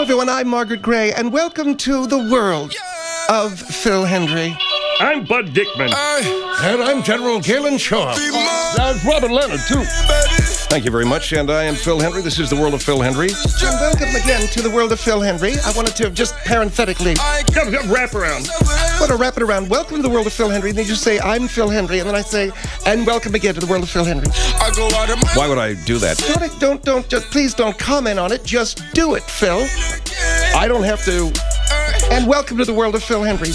everyone, I'm Margaret Gray, and welcome to the world of Phil Hendrie. I'm Bud Dickman. And I'm General Galen Shaw. That's Robert Leonard, too. Thank you very much, and I am Phil Hendrie. This is the world of Phil Hendrie. And welcome again to the world of Phil Hendrie. I wanted to just parenthetically... Wrap around. I want to wrap it around. Welcome to the world of Phil Hendrie. And then you say, I'm Phil Hendrie, and then I say, and welcome again to the world of Phil Hendrie. Why would I do that? Please don't comment on it. Just do it, Phil. I don't have to... And welcome to the world of Phil Hendrie.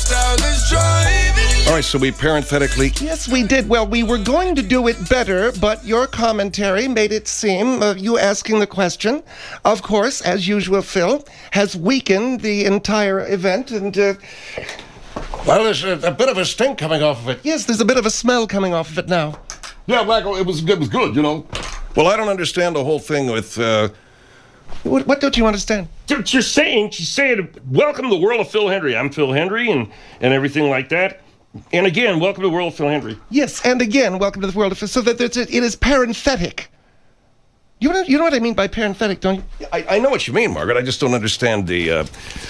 All right, so we parenthetically... Yes, we did. Well, we were going to do it better, but your commentary made it seem, you asking the question, of course, as usual, Phil, has weakened the entire event, and... Well, there's a bit of a stink coming off of it. Yes, there's a bit of a smell coming off of it now. Yeah, Michael, it was good, you know. Well, I don't understand the whole thing with... What don't you understand? She's saying, welcome to the world of Phil Hendrie. I'm Phil Hendrie and everything like that. And again, welcome to the world of Phil Hendrie. Yes, and again, welcome to the world of Phil. So that it is parenthetic. You know what I mean by parenthetic, don't you? I know what you mean, Margaret. I just don't understand the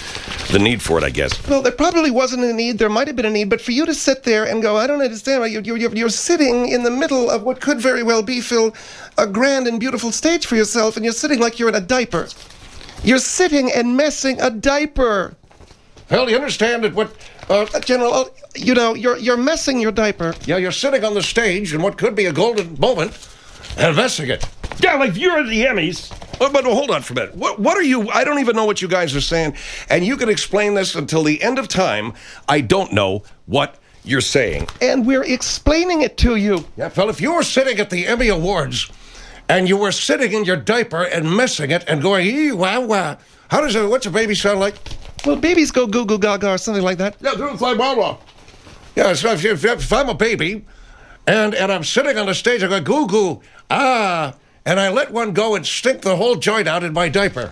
need for it, I guess. Well, there probably wasn't a need. There might have been a need, but for you to sit there and go, I don't understand. You're sitting in the middle of what could very well be, Phil, a grand and beautiful stage for yourself, and you're sitting like you're in a diaper. You're sitting and messing a diaper. Hell, you understand that what... General, you're messing your diaper. Yeah, you're sitting on the stage in what could be a golden moment and messing it. Yeah, like you're at the Emmys. But hold on for a minute. What are you... I don't even know what you guys are saying, and you can explain this until the end of time. I don't know what you're saying. And we're explaining it to you. Yeah, Phil, if you were sitting at the Emmy Awards and you were sitting in your diaper and messing it and going, ee, wah, wah, what's a baby sound like? Well, babies go goo goo gaga or something like that. Yeah, it's like blah, blah. Yeah, so if I'm a baby and I'm sitting on the stage, I go goo goo, ah, and I let one go and stink the whole joint out in my diaper.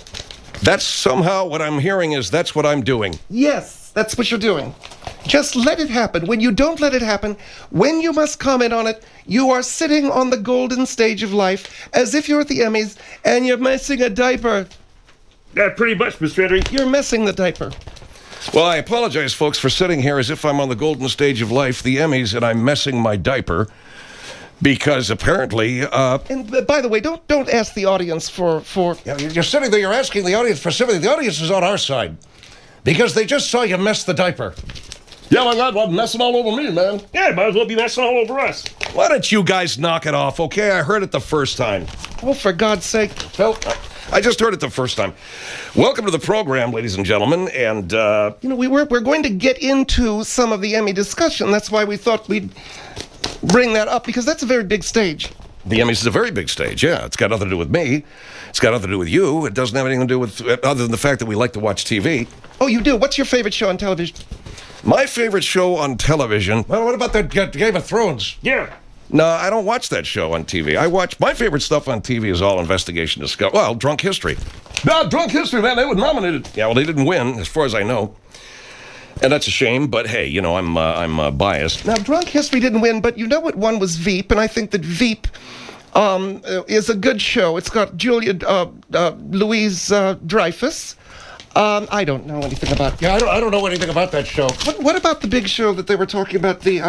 That's somehow what I'm hearing is that's what I'm doing. Yes, that's what you're doing. Just let it happen. When you don't let it happen, when you must comment on it, you are sitting on the golden stage of life as if you're at the Emmys and you're messing a diaper. Yeah, pretty much, Mr. Hendrie. You're messing the diaper. Well, I apologize, folks, for sitting here as if I'm on the golden stage of life, the Emmys, and I'm messing my diaper. Because apparently, And by the way, don't ask the audience for... Yeah, you're sitting there, you're asking the audience for sympathy. The audience is on our side. Because they just saw you mess the diaper. Yeah, my God, I'm messing all over me, man. Yeah, might as well be messing all over us. Why don't you guys knock it off, okay? I heard it the first time. Oh, for God's sake. Phil, I just heard it the first time. Welcome to the program, ladies and gentlemen, and... we're going to get into some of the Emmy discussion. That's why we thought we'd bring that up, because that's a very big stage. The Emmys is a very big stage, yeah. It's got nothing to do with me. It's got nothing to do with you. It doesn't have anything to do with... other than the fact that we like to watch TV. Oh, you do? What's your favorite show on television? My favorite show on television... Well, what about that Game of Thrones? Yeah. No, I don't watch that show on TV. My favorite stuff on TV is all investigation discovery. Well, Drunk History. No, Drunk History, man. They were nominated. Yeah, well, they didn't win, as far as I know. And that's a shame, but hey, I'm biased. Now, Drunk History didn't win, but you know what one was Veep, and I think that Veep is a good show. It's got Julia Louise Dreyfus. I don't know anything about... Yeah, I don't know anything about that show. What about the big show that they were talking about, the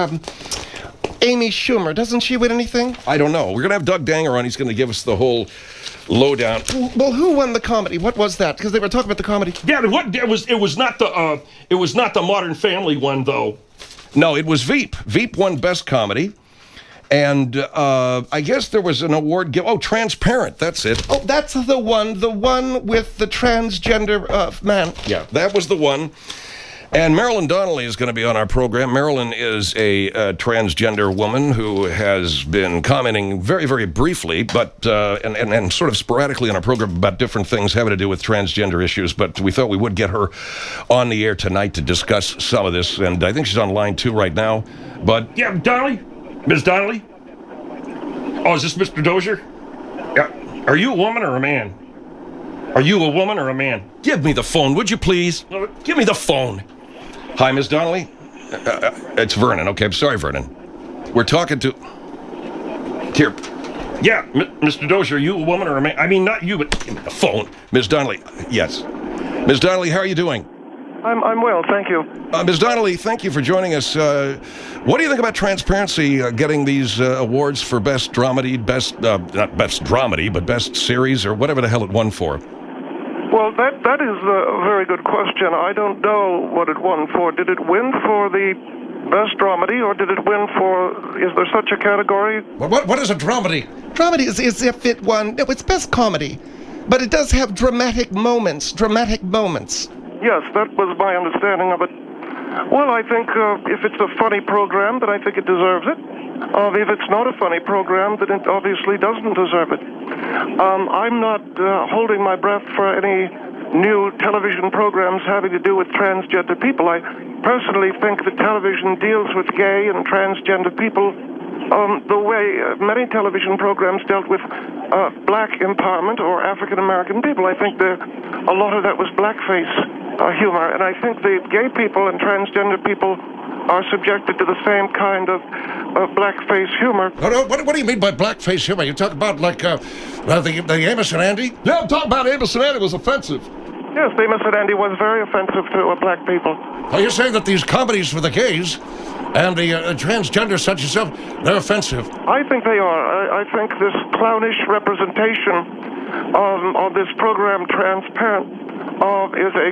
Amy Schumer? Doesn't she win anything? I don't know. We're going to have Doug Danger on. He's going to give us the whole lowdown. Well, who won the comedy? What was that? Because they were talking about the comedy. Yeah, it was not the Modern Family one, though. No, it was Veep. Veep won Best Comedy. And I guess there was an award Transparent, that's it. Oh, that's the one with the transgender man. Yeah, that was the one. And Marilyn Donnelly is going to be on our program. Marilyn is a transgender woman who has been commenting very, very briefly, but and sort of sporadically on our program about different things having to do with transgender issues. But we thought we would get her on the air tonight to discuss some of this. And I think she's on line 2 right now. But yeah, Donnelly? Ms. Donnelly? Oh, is this Mr. Dozier? Yeah. Are you a woman or a man? Are you a woman or a man? Give me the phone, would you please? Give me the phone. Hi, Ms. Donnelly. It's Vernon. Okay, I'm sorry, Vernon. We're talking to... Here. Yeah, Mr. Dozier, are you a woman or a man? I mean, not you, but give me the phone. Ms. Donnelly, yes. Ms. Donnelly, how are you doing? I'm well, thank you. Ms. Donnelly, thank you for joining us. What do you think about Transparency getting these awards for best dramedy, not best dramedy, but best series, or whatever the hell it won for? Well, that is a very good question. I don't know what it won for. Did it win for the best dramedy, or did it win for, is there such a category? What is a dramedy? Dramedy is if it won, no, it's best comedy, but it does have dramatic moments. Yes, that was my understanding of it. Well, I think if it's a funny program, then I think it deserves it. If it's not a funny program, then it obviously doesn't deserve it. I'm not holding my breath for any new television programs having to do with transgender people. I personally think that television deals with gay and transgender people the way many television programs dealt with black empowerment or African American people. I think a lot of that was blackface humor, and I think the gay people and transgender people are subjected to the same kind of blackface humor. What do you mean by blackface humor? You talk about like the Amos and Andy? Yeah, I'm talking about Amos and Andy was offensive. Yes, Amos and Andy was very offensive to black people. Are you saying that these comedies for the gays and the transgender such as yourself, they're offensive? I think they are. I think this clownish representation of this program, Transparent, is a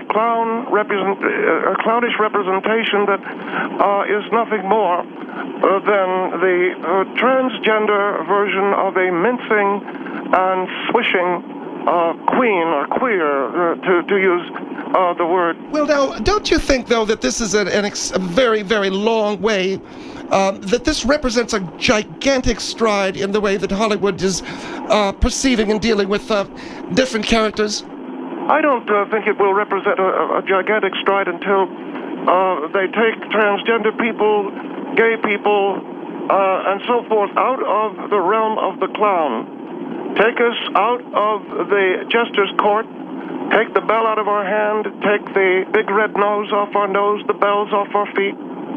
clownish representation that is nothing more than the transgender version of a mincing and swishing queen or queer, to use the word. Well, now, don't you think, though, that this is a very, very long way, that this represents a gigantic stride in the way that Hollywood is perceiving and dealing with different characters? I don't think it will represent a gigantic stride until they take transgender people, gay people, and so forth out of the realm of the clown. Take us out of the jester's court, take the bell out of our hand, take the big red nose off our nose, the bells off our feet,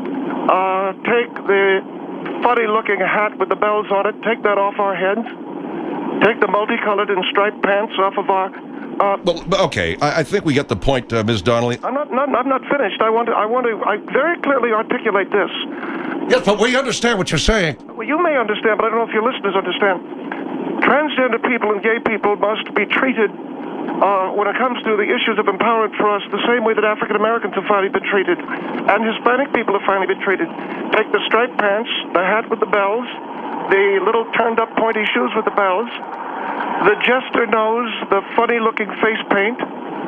take the funny-looking hat with the bells on it, take that off our heads, take the multicolored and striped pants off of our... Well, okay, I think we get the point, Ms. Donnelly. I'm not finished. I very clearly articulate this. Yes, but we understand what you're saying. Well, you may understand, but I don't know if your listeners understand. Transgender people and gay people must be treated, when it comes to the issues of empowerment for us, the same way that African Americans have finally been treated, and Hispanic people have finally been treated. Take the striped pants, the hat with the bells, the little turned-up pointy shoes with the bells, the jester nose, the funny-looking face paint.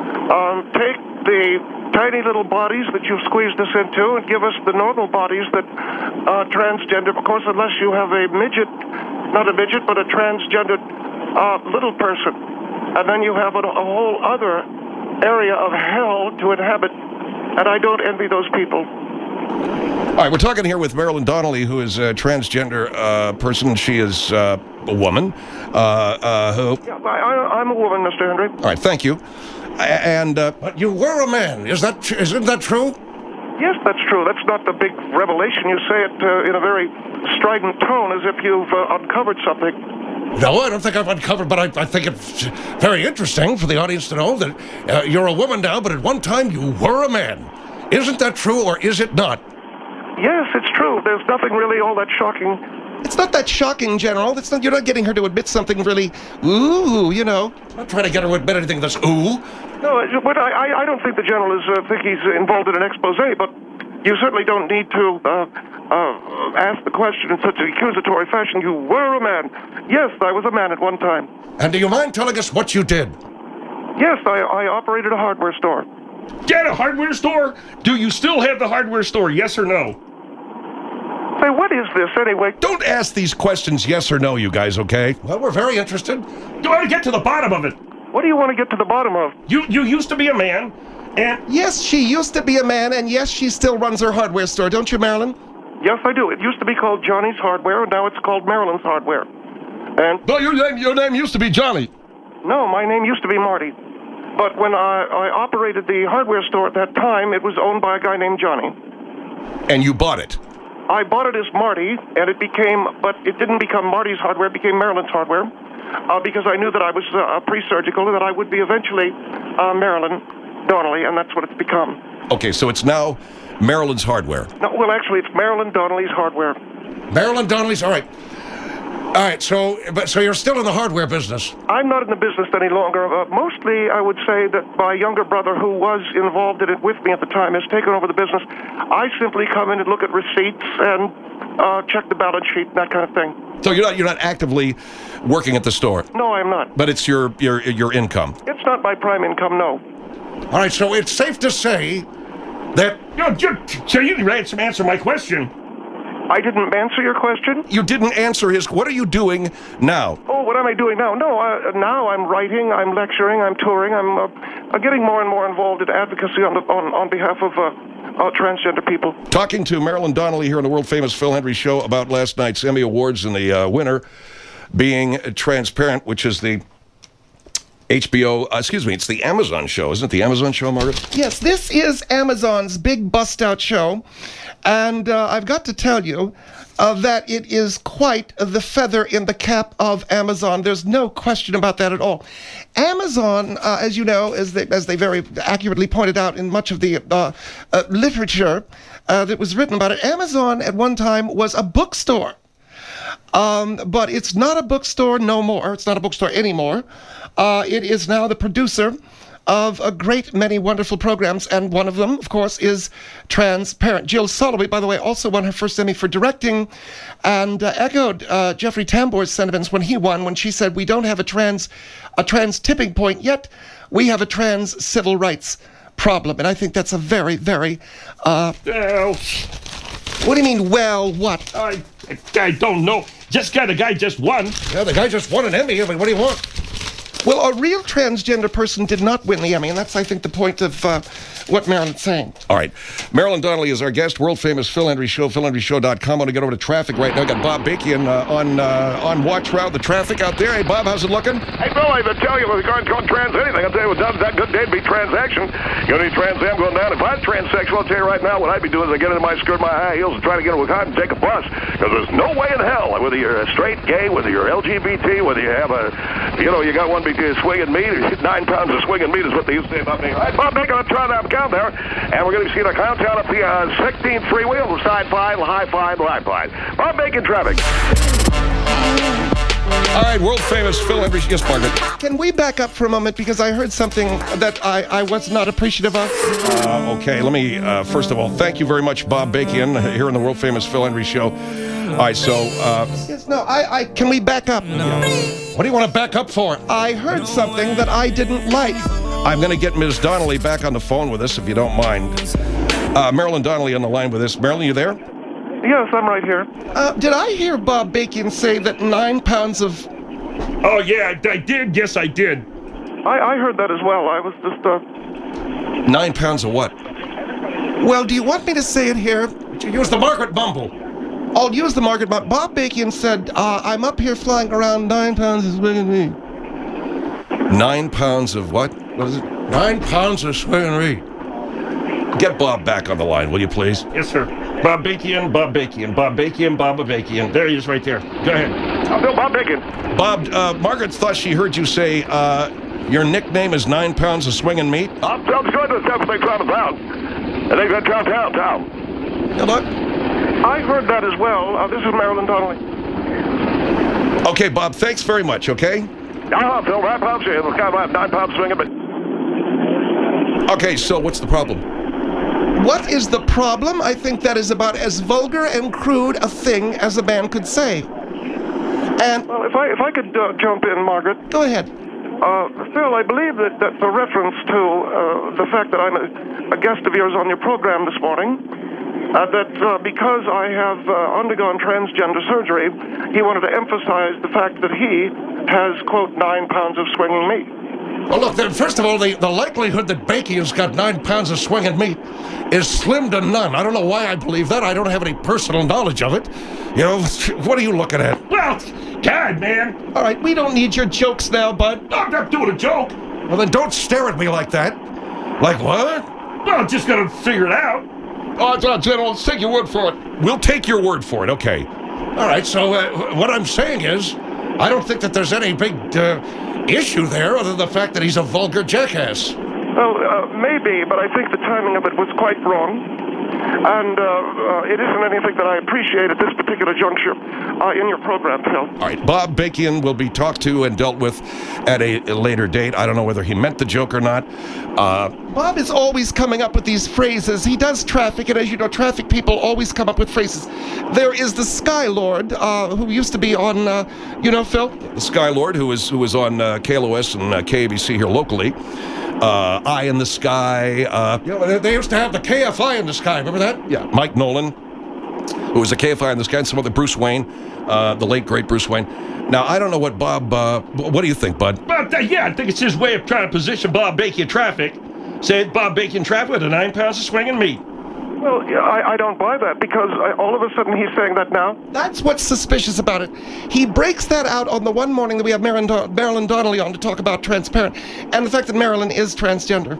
Take the tiny little bodies that you've squeezed us into and give us the normal bodies that transgender, of course, unless you have a midget, not a midget, but a transgendered little person. And then you have a whole other area of hell to inhabit, and I don't envy those people. All right, we're talking here with Marilyn Donnelly, who is a transgender person. She is a woman. Who? Yeah, I'm a woman, Mr. Henry. All right, thank you. And but you were a man. Isn't that true? Yes, that's true. That's not the big revelation. You say it in a very strident tone, as if you've uncovered something. No, I don't think I've uncovered, but I think it's very interesting for the audience to know that you're a woman now, but at one time you were a man. Isn't that true, or is it not? Yes, it's true. There's nothing really all that shocking. It's not that shocking, General. You're not getting her to admit something really, ooh, you know. I'm not trying to get her to admit anything that's ooh. No, but I don't think the General think he's involved in an expose, but you certainly don't need to ask the question in such an accusatory fashion. You were a man. Yes, I was a man at one time. And do you mind telling us what you did? Yes, I operated a hardware store. Get a hardware store? Do you still have the hardware store, yes or no? Say, what is this, anyway? Don't ask these questions yes or no, you guys, okay? Well, we're very interested. You want to get to the bottom of it. What do you want to get to the bottom of? You used to be a man, and... Yes, she used to be a man, and yes, she still runs her hardware store, don't you, Marilyn? Yes, I do. It used to be called Johnny's Hardware, and now it's called Marilyn's Hardware. And... Well, your name used to be Johnny. No, my name used to be Marty. But when I operated the hardware store at that time, it was owned by a guy named Johnny. And you bought it? I bought it as Marty, and but it didn't become Marty's Hardware, it became Marilyn's Hardware, because I knew that I was pre-surgical and that I would be eventually Marilyn. Donnelly, and that's what it's become. Okay, so it's now Marilyn's Hardware. No, well, actually, it's Marilyn Donnelly's Hardware. Marilyn Donnelly's, all right. All right, so you're still in the hardware business. I'm not in the business any longer. Mostly, I would say that my younger brother, who was involved in it with me at the time, has taken over the business. I simply come in and look at receipts and check the balance sheet, that kind of thing. So you're not actively working at the store, No, I'm not. but it's your income. It's not my prime income, no. All right, so it's safe to say that... So you can answer my question. I didn't answer your question? You didn't answer his. What are you doing now? Oh, what am I doing now? No, now I'm writing, I'm lecturing, I'm touring, I'm getting more and more involved in advocacy on behalf of transgender people. Talking to Marilyn Donnelly here on the world-famous Phil Hendrie Show about last night's Emmy Awards and the winner being Transparent, which is the HBO, it's the Amazon show. Isn't it the Amazon show, Margaret? Yes, this is Amazon's big bust-out show, and I've got to tell you that it is quite the feather in the cap of Amazon. There's no question about that at all. Amazon, as you know, as they very accurately pointed out in much of the literature that was written about it, Amazon at one time was a bookstore. But it's not a bookstore no more. It's not a bookstore anymore. It is now the producer of a great many wonderful programs, and one of them, of course, is Transparent. Jill Soloway, by the way, also won her first Emmy for directing, and echoed Jeffrey Tambor's sentiments when she said, "We don't have a trans tipping point yet. We have a trans civil rights problem." And I think that's a very, very... Well, What do you mean, well, what? I don't know. The guy just won. Yeah, the guy just won an Emmy. I mean, what do you want? Well, a real transgender person did not win the Emmy, and that's, I think, the point of what Marilyn's saying. All right. Marilyn Donnelly is our guest, world-famous Phil Hendrie Show, philhendrieshow.com. I want to get over to traffic right now. Got Bob Bakian on watch route, the traffic out there. Hey, Bob, how's it looking? Hey, Bill, I've been telling you with regard to trans anything. I'll tell you what that good day to be transaction. You know, Trans Am going down. If I'm transsexual, I'll tell you right now, what I'd be doing is I get into my skirt, my high heels, and try to get a car and take a bus. Because there's no way in hell, whether you're a straight, gay, whether you're LGBT, whether you have you got one between swinging meat, 9 pounds of swinging meat is what they used to say about me. All right, Bob Bacon, let's try that count there. And we're going to see the countdown up the 16th freewheel, the side five, the high five, the right five. Bob Bacon traffic. All right, world-famous Phil Hendrie. Yes, Margaret. Can we back up for a moment, because I heard something that I was not appreciative of? Okay, let me, first of all, thank you very much, Bob Bakian, here on the world-famous Phil Hendrie Show. All right, so... Yes, no, can we back up? What do you want to back up for? I heard something that I didn't like. I'm going to get Ms. Donnelly back on the phone with us, if you don't mind. Marilyn Donnelly on the line with us. Marilyn, you there? Yes, I'm right here. Did I hear Bob Bacon say that 9 pounds of... Oh, yeah, I did. Yes, I did. I heard that as well. I was just... 9 pounds of what? Well, do you want me to say it here? Use the Margaret Bumble. I'll use the Margaret Bumble. Bob Bacon said, I'm up here flying around 9 pounds of swinging meat. 9 pounds of what? What is it? 9 pounds of swinging meat. Get Bob back on the line, will you please? Yes, sir. Bob Bakian, Bob Bakian, Bob Bakian, Bob Bakian. There he is right there. Go ahead. Bill, Bob Bacon. Bob, Margaret thought she heard you say your nickname is 9 pounds of swinging meat. I'm good to stuff they try to town. And they got town. Now, look. I heard that as well. This is Marilyn Donnelly. Okay, Bob, thanks very much, okay? Phil, 9 pounds here. It's kind of 9 pounds swinging, but... Okay, so what's the problem? What is the problem? I think that is about as vulgar and crude a thing as a man could say. And... Well, if I could jump in, Margaret. Go ahead. Phil, I believe that the reference to the fact that I'm a guest of yours on your program this morning, that because I have undergone transgender surgery, he wanted to emphasize the fact that he has, quote, 9 pounds of swinging meat. Well, look, then, first of all, the likelihood that Bakian's got 9 pounds of swinging meat is slim to none. I don't know why I believe that. I don't have any personal knowledge of it. You know, what are you looking at? Well, God, man. All right, we don't need your jokes now, bud. I'm not doing a joke. Well, then don't stare at me like that. Like what? Well, I'm just going to figure it out. Oh, General, let's take your word for it. We'll take your word for it, okay. All right, so what I'm saying is, I don't think that there's any big issue there other than the fact that he's a vulgar jackass. Well, maybe, but I think the timing of it was quite wrong. And it isn't anything that I appreciate at this particular juncture in your program, Phil. All right, Bob Bakian will be talked to and dealt with at a later date. I don't know whether he meant the joke or not. Bob is always coming up with these phrases. He does traffic, and as you know, traffic people always come up with phrases. There is the Sky Lord, who used to be on, Phil? The Sky Lord, who was on KLOS and KABC here locally. Eye in the Sky. They used to have the KFI in the sky. Remember that? Yeah. Mike Nolan, who was a KFI in the sky, and some other Bruce Wayne, the late, great Bruce Wayne. Now, I don't know what Bob, what do you think, Bud? Well, I think it's his way of trying to position Bob Bacon traffic. Say Bob Bacon traffic with 9 pounds of swinging meat. Well, yeah, I don't buy that because all of a sudden he's saying that now. That's what's suspicious about it. He breaks that out on the one morning that we have Marilyn Donnelly on to talk about transparent, and the fact that Marilyn is transgender.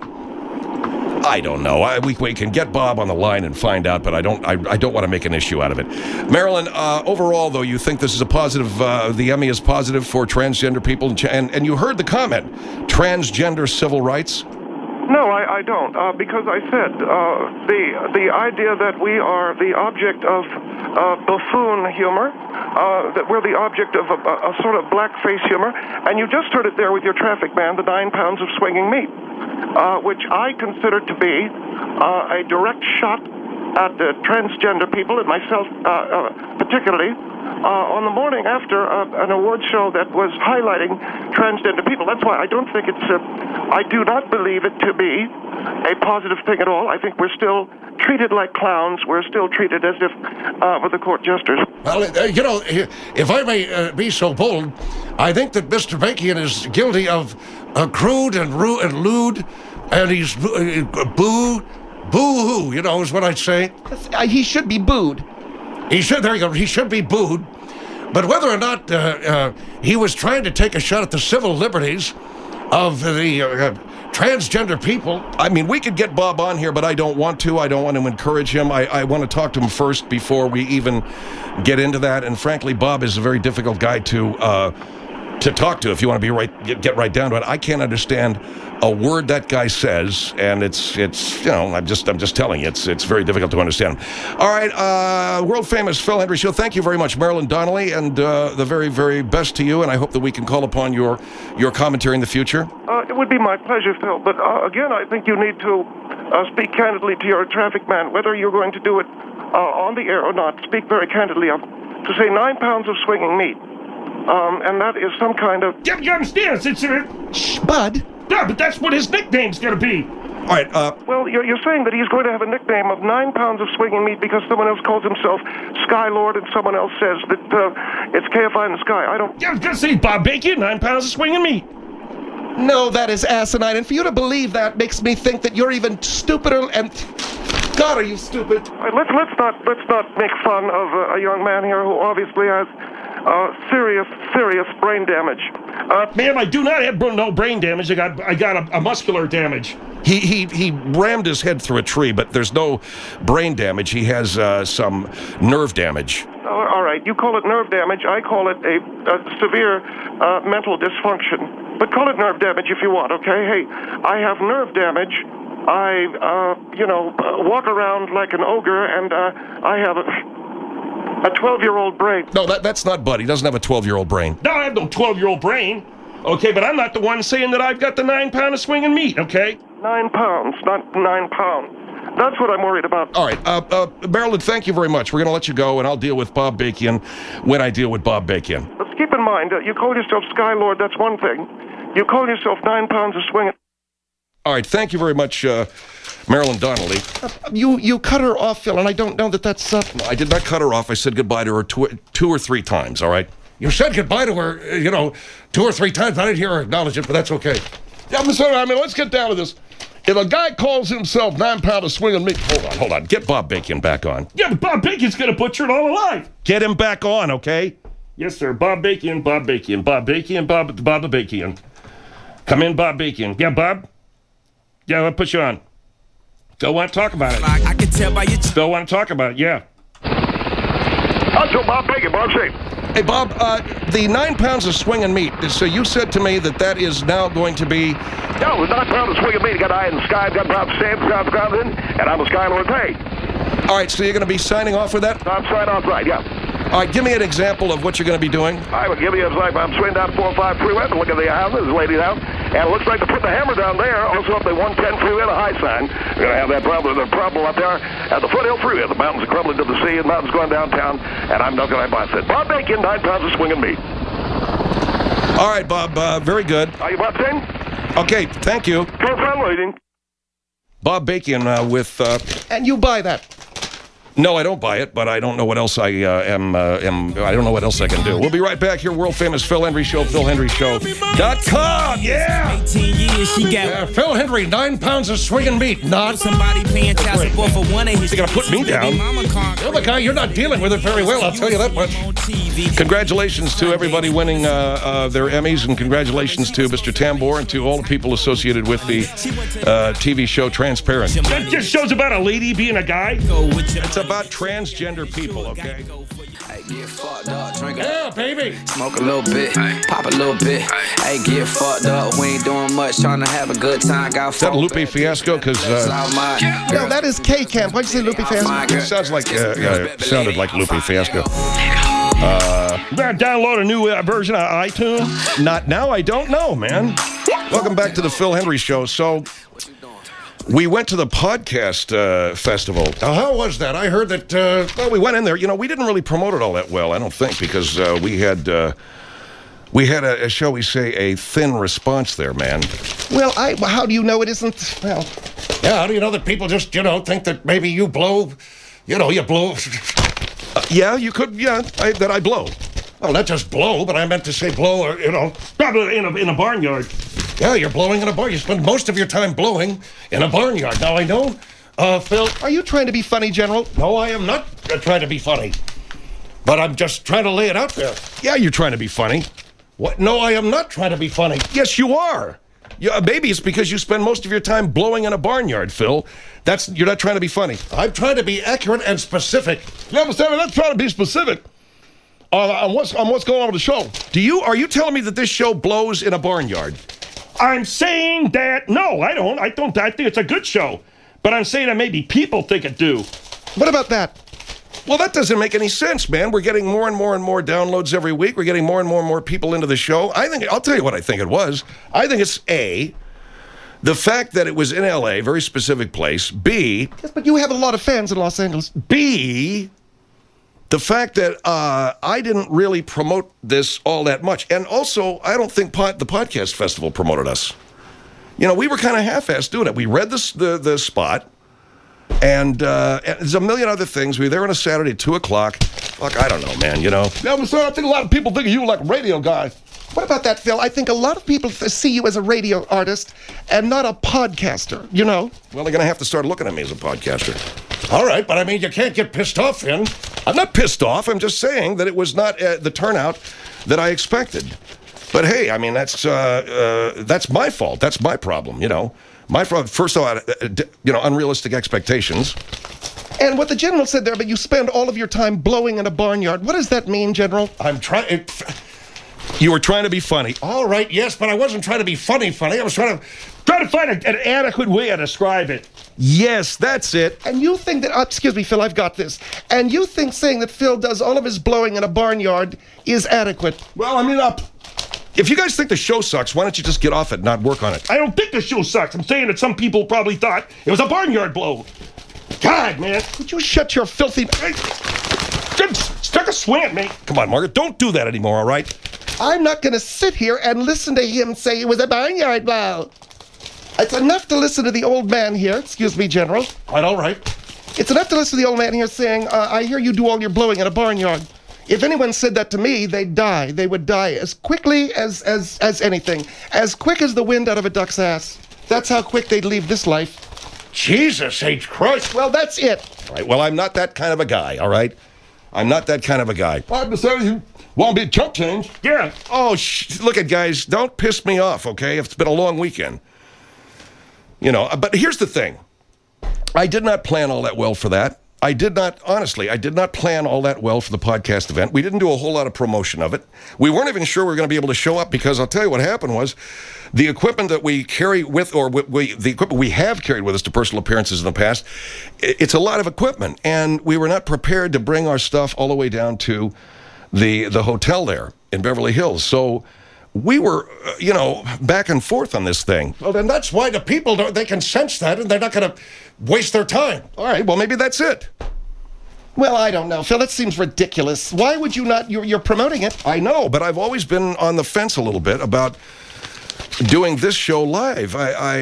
I don't know. We can get Bob on the line and find out, but I don't want to make an issue out of it. Marilyn, overall, though, you think this is a positive, the Emmy is positive for transgender people, and you heard the comment, transgender civil rights? No, I don't, because I said the idea that we are the object of buffoon humor, that we're the object of a sort of blackface humor, and you just heard it there with your traffic man, the 9 pounds of swinging meat, which I consider to be a direct shot at transgender people, and myself particularly, on the morning after an award show that was highlighting transgender people. That's why I don't think I do not believe it to be a positive thing at all. I think we're still treated like clowns. We're still treated as if we're the court jesters. Well, if I may be so bold, I think that Mr. Bakian is guilty of crude and lewd, and he's boo-hoo, is what I'd say. He should be booed. There you go. He should be booed. But whether or not he was trying to take a shot at the civil liberties of the transgender people. I mean, we could get Bob on here, but I don't want to. I don't want to encourage him. I want to talk to him first before we even get into that. And frankly, Bob is a very difficult guy to talk to if you want to get right down to it. I can't understand a word that guy says, and it's I'm just telling you, it's very difficult to understand. All right, world famous Phil Hendrie Show. Thank you very much, Marilyn Donnelly, and the very, very best to you. And I hope that we can call upon your commentary in the future. It would be my pleasure, Phil. But again, I think you need to speak candidly to your traffic man, whether you're going to do it on the air or not. Speak very candidly to say 9 pounds of swinging meat. And that is some kind of... Yeah, you understand? Shh, Bud. Yeah, but that's what his nickname's going to be. All right. Well, you're saying that he's going to have a nickname of 9 pounds of swinging meat because someone else calls himself Sky Lord and someone else says that it's KFI in the sky. I don't... Yeah, I was going to say Bob Bacon, 9 pounds of swinging meat. No, that is asinine. And for you to believe that makes me think that you're even stupider and... God, are you stupid? Let's not make fun of a young man here who obviously has serious brain damage. Ma'am, I do not have no brain damage. I got a muscular damage. He rammed his head through a tree, but there's no brain damage. He has some nerve damage. All right, you call it nerve damage. I call it a severe mental dysfunction. But call it nerve damage if you want, okay? Hey, I have nerve damage. I, walk around like an ogre, and I have a 12-year-old brain. No, that's not Bud. He doesn't have a 12-year-old brain. No, I have no 12-year-old brain. Okay, but I'm not the one saying that I've got the 9 pound of swinging meat, okay? 9 pounds, not 9 pounds. That's what I'm worried about. All right, Marilyn, thank you very much. We're going to let you go, and I'll deal with Bob Bakian when I deal with Bob Bakian. Let's keep in mind, you call yourself Sky Lord, that's one thing. You call yourself 9 pounds of swinging... All right, thank you very much, Marilyn Donnelly. You cut her off, Phil, and I don't know that that's... I did not cut her off. I said goodbye to her two or three times, all right? You said goodbye to her, 2 or 3 times. I didn't hear her acknowledge it, but that's okay. Yeah, let's get down to this. If a guy calls himself 9 pound of swinging meat... Hold on. Get Bob Bakian back on. Yeah, but Bob Bacon's going to butcher it all alive. Get him back on, okay? Yes, sir. Bob Bakian. Bob the Bakian. Come in, Bob Bakian. Yeah, Bob? Yeah, I'll put you on. Still want to talk about it. I can tell by your... Still want to talk about it, yeah. Until Bob Bacon, Bob Safe. Hey, Bob, the 9 pounds of swinging meat, so you said to me that is now going to be... Yeah, with 9 pounds of swinging meat, you got Eye in the Sky, got Bob Sam, and I'm a Skylord Pay. All right, so you're going to be signing off with that? I'm signing off, right, yeah. All right, give me an example of what you're going to be doing. I would give you, like, I'm swinging down 405 freeway and look at the houses, the lady's house, and it looks like to put the hammer down there, also up the 110 freeway, the high sign. We're going to have that problem up there at the foothill freeway. The mountains are crumbling to the sea, and the mountains going downtown, and I'm not going to buy it. Bob Bacon, 9 pounds of swinging meat. All right, Bob, very good. Are you Bob Singh? Okay, thank you. Go fun, lady. Bob Bacon with... And you buy that. No, I don't buy it, but I don't know what else I I don't know what else I can do. We'll be right back here. World famous Phil Hendry Show, PhilHenryShow.com. Yeah. 18 years, she got Phil Hendry, 9 pounds of swinging meat. Not somebody paying child support for one of his. You're gonna put me down. You're the guy. You're not dealing with it very well. I'll tell you that much. Congratulations to everybody winning their Emmys, and congratulations to Mr. Tambor and to all the people associated with the TV show Transparent. That just shows about a lady being a guy. It's about transgender people, okay? Get fucked up, drink Yeah, baby. smoke a little bit, pop a little bit. Hey, get fucked up. We ain't doing much, trying to have a good time. Got Is that Lupe Fiasco? Because No, that is K-Camp. Why'd you say Lupe Fiasco? it sounds like sounded like Lupe Fiasco. You better download a new version of iTunes. Not now. I don't know, man. Welcome back to the Phil Hendry Show. So we went to the podcast festival. Now, how was that? I heard that... Well, we went in there. You know, we didn't really promote it all that well, I don't think, because we had a, shall we say, a thin response there, man. Well, how do you know it isn't? Well, yeah, how do you know that people just, think that maybe you blow... you blow... Yeah, you could, that I blow. Well, not just blow, but I meant to say blow, or, Probably in a barnyard. Yeah, you're blowing in a bar. You spend most of your time blowing in a barnyard. Now, I know, Phil... are you trying to be funny, General? No, I am not trying to be funny. But I'm just trying to lay it out there. Yeah, you're trying to be funny. What? No, I am not trying to be funny. Yes, you are. Yeah, maybe it's because you spend most of your time blowing in a barnyard, Phil. You're not trying to be funny. I'm trying to be accurate and specific. You understand? Let's try to be specific on what's going on with the show. Are you telling me that this show blows in a barnyard? I'm saying that, no, I don't. I think it's a good show. But I'm saying that maybe people think it do. What about that? Well, that doesn't make any sense, man. We're getting more and more and more downloads every week. We're getting more and more people into the show. I'll tell you what I think it was. I think it's A, the fact that it was in L.A., very specific place. B... Yes, but you have a lot of fans in Los Angeles. B, the fact that I didn't really promote this all that much. And also, I don't think the podcast festival promoted us. We were kind of half-assed doing it. We read the spot, and there's a million other things. We were there on a Saturday at 2 o'clock. Fuck, I don't know, man, Yeah, but sir, I think a lot of people think of you like a radio guy. What about that, Phil? I think a lot of people see you as a radio artist and not a podcaster, Well, they're going to have to start looking at me as a podcaster. All right, but you can't get pissed off, Finn. I'm not pissed off. I'm just saying that it was not the turnout that I expected. But hey, that's my fault. That's my problem, My problem, first of all, unrealistic expectations. And what the General said there, but you spend all of your time blowing in a barnyard. What does that mean, General? I'm trying... You were trying to be funny. All right, yes, but I wasn't trying to be funny. I was trying to find an adequate way to describe it. Yes, that's it. And you think that... excuse me, Phil, I've got this. And you think saying that Phil does all of his blowing in a barnyard is adequate? Well, if you guys think the show sucks, why don't you just get off it and not work on it? I don't think the show sucks. I'm saying that some people probably thought it was a barnyard blow. God, man. Would you shut your filthy... Stuck a swing at me. Come on, Margaret. Don't do that anymore, all right? I'm not going to sit here and listen to him say it was a barnyard blow. It's enough to listen to the old man here. Excuse me, General. Quite all right. It's enough to listen to the old man here saying, I hear you do all your blowing in a barnyard. If anyone said that to me, they'd die. They would die as quickly as anything. As quick as the wind out of a duck's ass. That's how quick they'd leave this life. Jesus H. Christ. Well, that's it. All right, well, I'm not that kind of a guy, all right? I'm not that kind of a guy. I'm just saying you won't be a chump change. Yeah. Oh, look at guys, don't piss me off, okay? It's been a long weekend. But here's the thing. I did not plan all that well for that. I did not plan all that well for the podcast event. We didn't do a whole lot of promotion of it. We weren't even sure we were going to be able to show up because I'll tell you what happened was the equipment that we carry with, or the equipment we have carried with us to personal appearances in the past, it's a lot of equipment. And we were not prepared to bring our stuff all the way down to the hotel there in Beverly Hills. So we were, back and forth on this thing. Well, then that's why the people, they can sense that, and they're not going to waste their time. All right, well, maybe that's it. Well, I don't know, Phil. That seems ridiculous. Why would you not? You're promoting it. I know, but I've always been on the fence a little bit about doing this show live.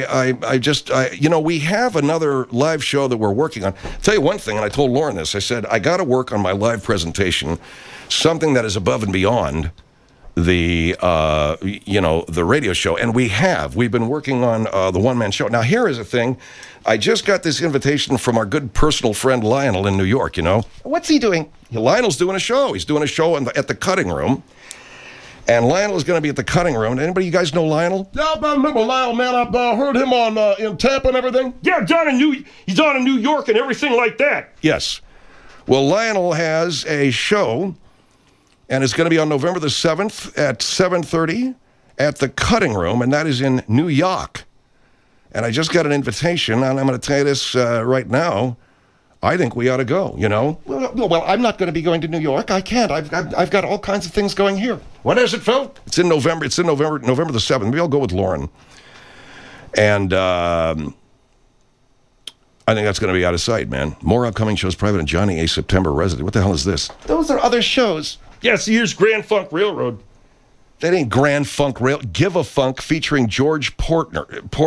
We have another live show that we're working on. I'll tell you one thing, and I told Lauren this. I said, I got to work on my live presentation, something that is above and beyond the radio show. And we've been working on the one-man show. Now, here is a thing. I just got this invitation from our good personal friend Lionel in New York, What's he doing? Lionel's doing a show. He's doing a show at the Cutting Room. And Lionel is going to be at the Cutting Room. Anybody you guys know Lionel? Yeah, I remember Lionel, man. I've heard him on in Tampa and everything. Yeah, he's on in New York and everything like that. Yes. Well, Lionel has a show, and it's going to be on November the 7th at 7:30 at the Cutting Room, and that is in New York. And I just got an invitation, and I'm going to tell you this right now. I think we ought to go, Well, I'm not going to be going to New York. I can't. I've got all kinds of things going here. What is it, Phil? It's in November. November the 7th. Maybe I'll go with Lauren. And I think that's going to be out of sight, man. More upcoming shows, Private and Johnny A. September Resident. What the hell is this? Those are other shows. Yes, here's Grand Funk Railroad. That ain't Grand Funk Give a Funk featuring George Porter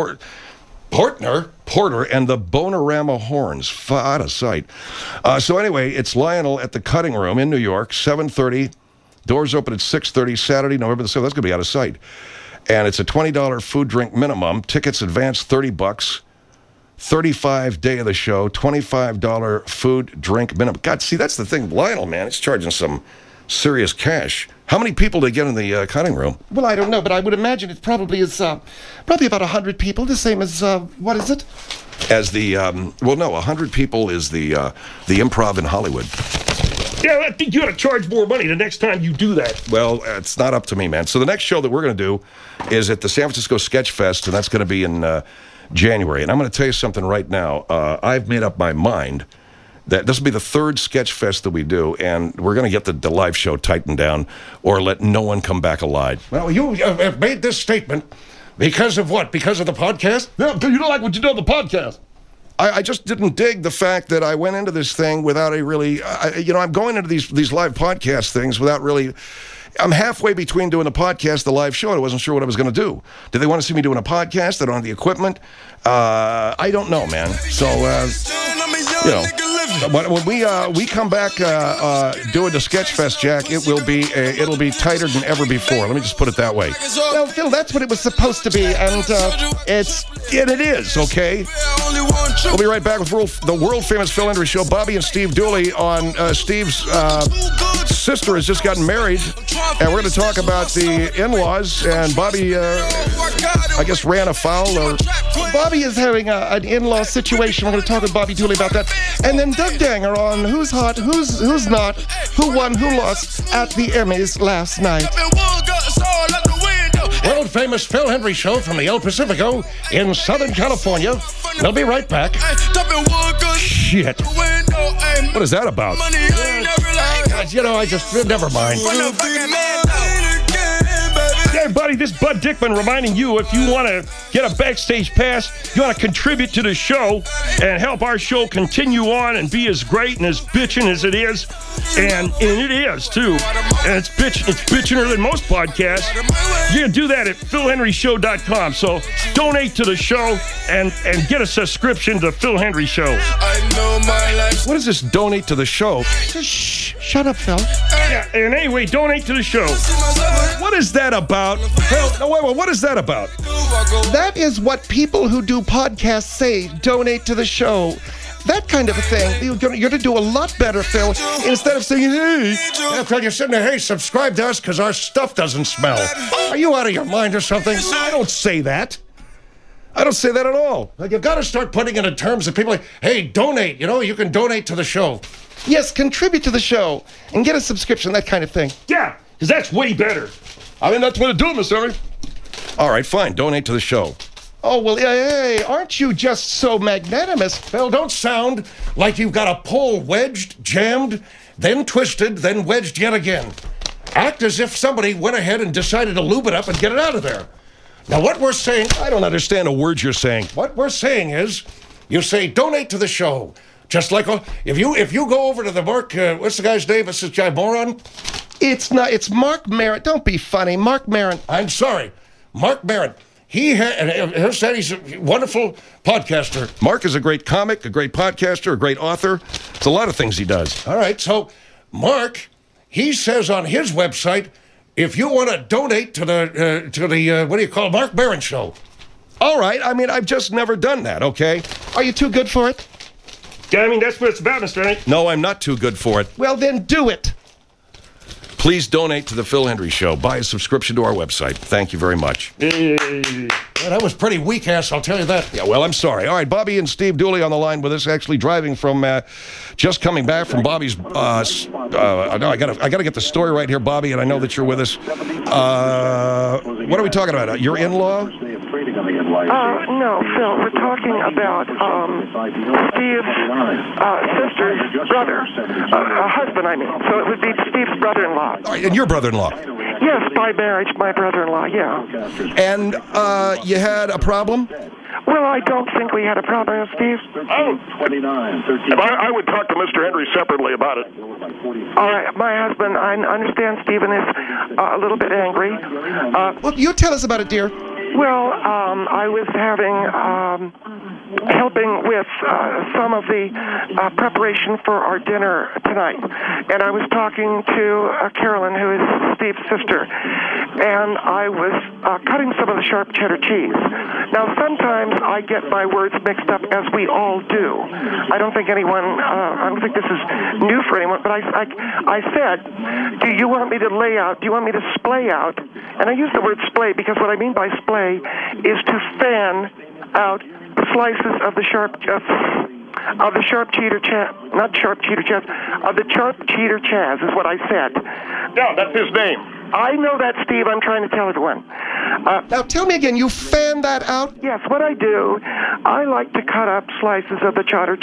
and the Bonorama Horns. Out of sight. So anyway, it's Lionel at the Cutting Room in New York, 7:30. Doors open at 6:30, Saturday, November the 7th. That's going to be out of sight. And it's a $20 food drink minimum. Tickets advance $30. 35 day of the show, $25 food drink minimum. God, see, that's the thing. Lionel, man, it's charging some serious cash. How many people do they get in the Cutting Room? Well, I don't know, but I would imagine it probably is probably about 100 people, the same as, what is it? As the, 100 people is the Improv in Hollywood. Yeah, I think you ought to charge more money the next time you do that. Well, it's not up to me, man. So the next show that we're going to do is at the San Francisco Sketch Fest, and that's going to be in January. And I'm going to tell you something right now. I've made up my mind that this will be the third Sketch Fest that we do, and we're going to get the live show tightened down or let no one come back alive. Well, you have made this statement because of what? Because of the podcast? Yeah, you don't like what you do on the podcast. I just didn't dig the fact that I went into this thing without a really, I'm going into these live podcast things without really, I'm halfway between doing the podcast, the live show. I wasn't sure what I was going to do. Did they want to see me doing a podcast? They don't have the equipment. I don't know, man. So, when we come back doing the Sketch Fest, Jack, it'll be tighter than ever before. Let me just put it that way. Well, Phil, that's what it was supposed to be, and it is, okay? We'll be right back with the world-famous Phil Hendrie Show. Bobby and Steve Dooley on Steve's sister has just gotten married, and we're going to talk about the in-laws, and Bobby, I guess, ran afoul of... Bobby is having an in-law situation. We're going to talk with Bobby Dooley about that. And then Doug Danger on Who's Hot, Who's Not, Who Won, Who Lost at the Emmys last night. World-famous Phil Hendrie Show from the El Pacifico in Southern California. They'll be right back. Shit. What is that about? Never mind. Hey, buddy, this is Bud Dickman reminding you, if you want to get a backstage pass, you want to contribute to the show and help our show continue on and be as great and as bitchin' as it is. And it is, too. And it's bitchiner than most podcasts. You can do that at PhilHenryShow.com. So donate to the show and get a subscription to Phil Hendrie Show. What is this donate to the show? Just shut up, Phil. Yeah, and anyway, donate to the show. What is that about? No, wait, what is that about? That is what people who do podcasts say, donate to the show. That kind of a thing. You're going to do a lot better, Phil, instead of saying, hey. Yeah, Phil, you're sitting there, hey, subscribe to us because our stuff doesn't smell. Are you out of your mind or something? I don't say that. I don't say that at all. You've got to start putting it in terms of people like, hey, donate. You know, you can donate to the show. Yes, contribute to the show and get a subscription, that kind of thing. Yeah, because that's way better. I mean, that's what it do, Mr. Henry. All right, fine. Donate to the show. Oh, well, hey, aren't you just so magnanimous? Phil, don't sound like you've got a pole wedged, jammed, then twisted, then wedged yet again. Act as if somebody went ahead and decided to lube it up and get it out of there. Now, what we're saying... I don't understand a word you're saying. What we're saying is, you say donate to the show. Just like, if you go over to the Mark, what's the guy's name? This is Guy Moron? It's Mark Maron. Don't be funny. Mark Maron. I'm sorry. Mark Maron. He's a wonderful podcaster. Mark is a great comic, a great podcaster, a great author. It's a lot of things he does. All right, so Mark, he says on his website, if you want to donate to the what do you call it, Mark Maron Show. All right, I mean, I've just never done that, okay? Are you too good for it? Yeah, I mean, that's what it's about, Mr. Henry. No, I'm not too good for it. Well, then do it. Please donate to the Phil Hendrie Show. Buy a subscription to our website. Thank you very much. Yeah, that was pretty weak ass, I'll tell you that. Yeah, well, I'm sorry. All right, Bobby and Steve Dooley on the line with us, actually driving from, just coming back from Bobby's, no, I gotta get the story right here, Bobby, and I know that you're with us. What are we talking about? Your in-law? No, Phil, we're talking about Steve's sister's brother, husband, I mean. So it would be Steve's brother-in-law. All right, and your brother-in-law? Yes, by marriage, my brother-in-law, yeah. And you had a problem? Well, I don't think we had a problem, Steve. Oh, I would talk to Mr. Henry separately about it. All right, my husband, I understand Stephen is a little bit angry. Well, you tell us about it, dear. Well, I was helping with some of the preparation for our dinner tonight. And I was talking to Carolyn, who is Steve's sister, and I was cutting some of the sharp cheddar cheese. Now, sometimes I get my words mixed up, as we all do. I don't think I don't think this is new for anyone, but I said, do you want me to lay out, do you want me to splay out? And I use the word splay because what I mean by splay is to fan out slices of the sharp cheddar chaz is what I said. Yeah, that's his name. I know that, Steve. I'm trying to tell everyone. Now, tell me again, you fan that out? Yes, what I do, I like to cut up slices of the cheddar.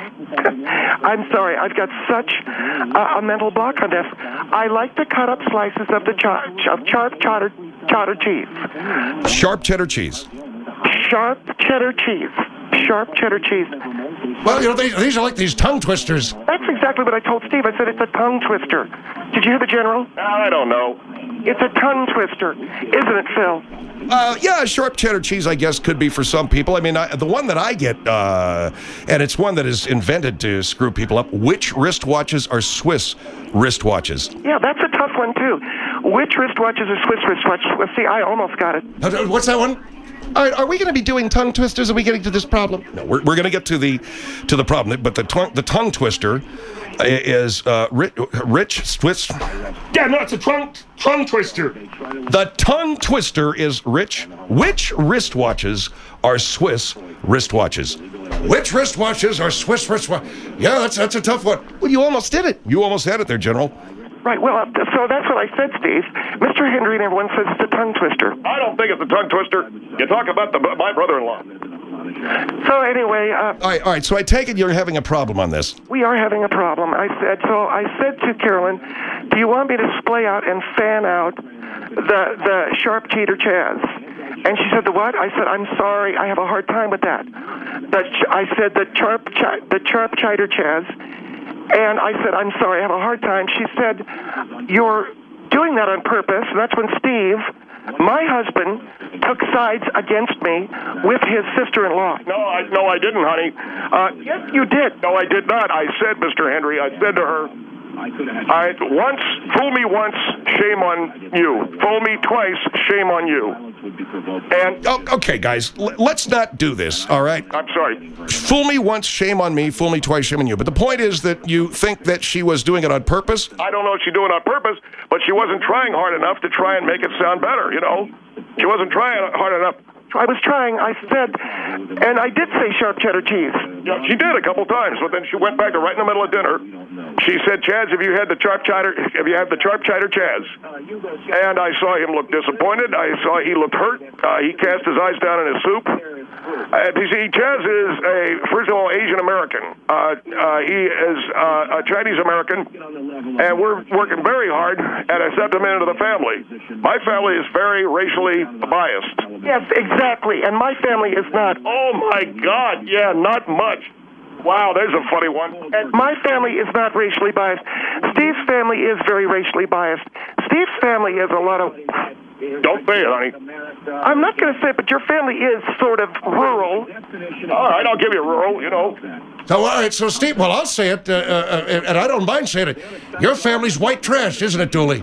I'm sorry, I've got such a mental block on this. I like to cut up slices of the sharp cheddar cheese. Sharp cheddar cheese. Sharp cheddar cheese. Sharp cheddar cheese. Well, you know, these are like these tongue twisters. That's exactly what I told Steve. I said it's a tongue twister. Did you hear the General? I don't know. It's a tongue twister, isn't it, Phil? Yeah, sharp cheddar cheese, I guess, could be for some people. I mean, the one that I get, and it's one that is invented to screw people up, which wristwatches are Swiss wristwatches? Yeah, that's a tough one, too. Which wristwatches are Swiss wristwatches? Well, see, I almost got it. What's that one? All right, are we going to be doing tongue twisters? Are we getting to this problem? No, we're going to get to the problem. But the tongue twister is rich Swiss. Yeah, no, it's a tongue twister. The tongue twister is rich. Which wristwatches are Swiss wristwatches? Which wristwatches are Swiss wristwatches? Yeah, that's a tough one. Well, you almost did it. You almost had it there, General. Right, well, so that's what I said, Steve. Mr. Henry and everyone says it's a tongue twister. I don't think it's a tongue twister. You talk about my brother-in-law. So anyway... All right, so I take it you're having a problem on this. We are having a problem. I said to Carolyn, do you want me to splay out and fan out the sharp cheddar chaz? And she said, the what? I said, I'm sorry, I have a hard time with that. I said the sharp cheddar chaz. And I said, I'm sorry, I have a hard time. She said, you're doing that on purpose. And that's when Steve, my husband, took sides against me with his sister-in-law. No, I didn't, honey. Yes, you did. No, I did not. I said, Mr. Henry, I said to her, fool me once, shame on you. Fool me twice, shame on you. And okay, guys, let's not do this, all right? I'm sorry. Fool me once, shame on me. Fool me twice, shame on you. But the point is that you think that she was doing it on purpose? I don't know if she's doing it on purpose, but she wasn't trying hard enough to try and make it sound better, you know? She wasn't trying hard enough I was trying. I said, and I did say sharp cheddar cheese. Yeah, she did a couple times, but then she went back to right in the middle of dinner. She said, "Chaz, have you had the sharp cheddar? Have you had the sharp cheddar, Chaz?" And I saw him look disappointed. I saw he looked hurt. He cast his eyes down in his soup. You see, Chaz is first of all, Asian American. He is a Chinese American, and we're working very hard at accepting him into the family. My family is very racially biased. Yes, exactly. And my family is not. Oh my God! Yeah, not much. Wow, there's a funny one. And my family is not racially biased. Steve's family is very racially biased. Steve's family is a lot of... Don't say it, honey. I'm not going to say it, but your family is sort of rural. All right, I'll give you rural, you know. So, all right, so Steve, well, I'll say it, and I don't mind saying it. Your family's white trash, isn't it, Dooley?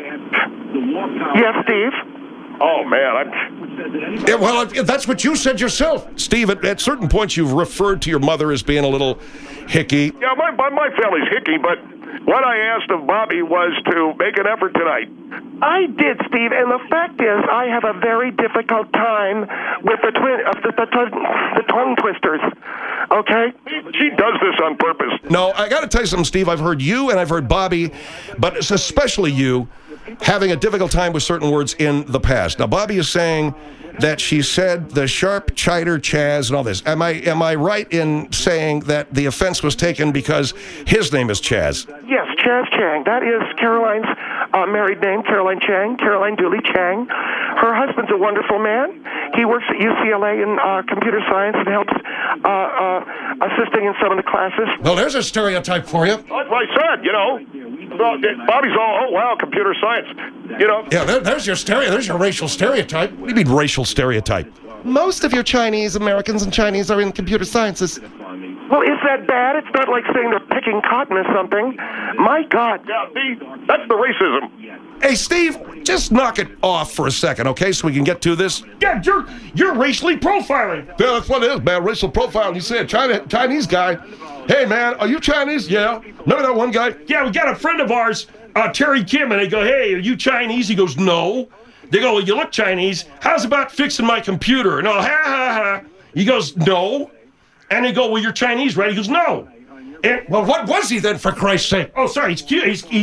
Yes, Steve. Oh, man, Yeah, well, that's what you said yourself. Steve, at certain points you've referred to your mother as being a little hickey. Yeah, my family's hickey, but what I asked of Bobby was to make an effort tonight. I did, Steve, and the fact is, I have a very difficult time with the tongue twisters. Okay? She does this on purpose. No, I got to tell you something, Steve. I've heard you and I've heard Bobby, but it's especially you, having a difficult time with certain words in the past. Now, Bobby is saying that she said the sharp cheddar Chaz and all this. Am I right in saying that the offense was taken because his name is Chaz? Yes, Chaz Chang. That is Caroline's married name, Caroline Chang, Caroline Dooley Chang. Her husband's a wonderful man. He works at UCLA in computer science and helps assisting in some of the classes. Well, there's a stereotype for you. That's what I said, you know. Bobby's all, oh, wow, computer science, you know. Yeah, there's your racial stereotype. What do you mean racial stereotype? Most of your Chinese Americans and Chinese are in computer sciences. Well, is that bad? It's not like saying they're picking cotton or something. My God. Yeah, see, that's the racism. Hey, Steve, just knock it off for a second, okay, so we can get to this? Yeah, you're racially profiling. Yeah, that's what it is, man, racial profiling. You said Chinese guy. Hey, man, are you Chinese? Yeah. Remember that one guy? Yeah, we got a friend of ours, Terry Kim, and they go, "Hey, are you Chinese?" He goes, "No." They go, "Well, you look Chinese. How's about fixing my computer?" No, ha, ha, ha. He goes, "No." And they go, "Well, you're Chinese, right?" He goes, "No." And, well, what was he then, for Christ's sake? Oh, sorry, he's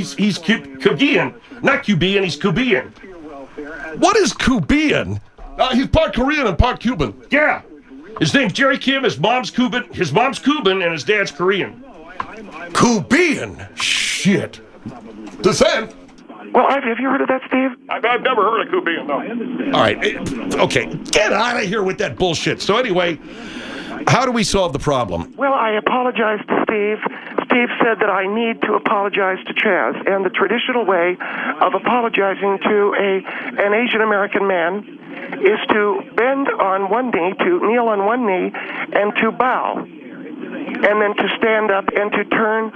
Cuban. Not Cuban, he's Cuban. What is Cuban? He's part Korean and part Cuban. Yeah. His name's Jerry Kim, his mom's Cuban, and his dad's Korean. Cuban? Shit. Descent. Well, have you heard of that, Steve? I've never heard of Cuban, no. All right, okay, get out of here with that bullshit. So anyway, how do we solve the problem? Well, I apologize to Steve. Steve said that I need to apologize to Chaz, and the traditional way of apologizing to an Asian American man is to bend on one knee, to kneel on one knee, and to bow, and then to stand up and to turn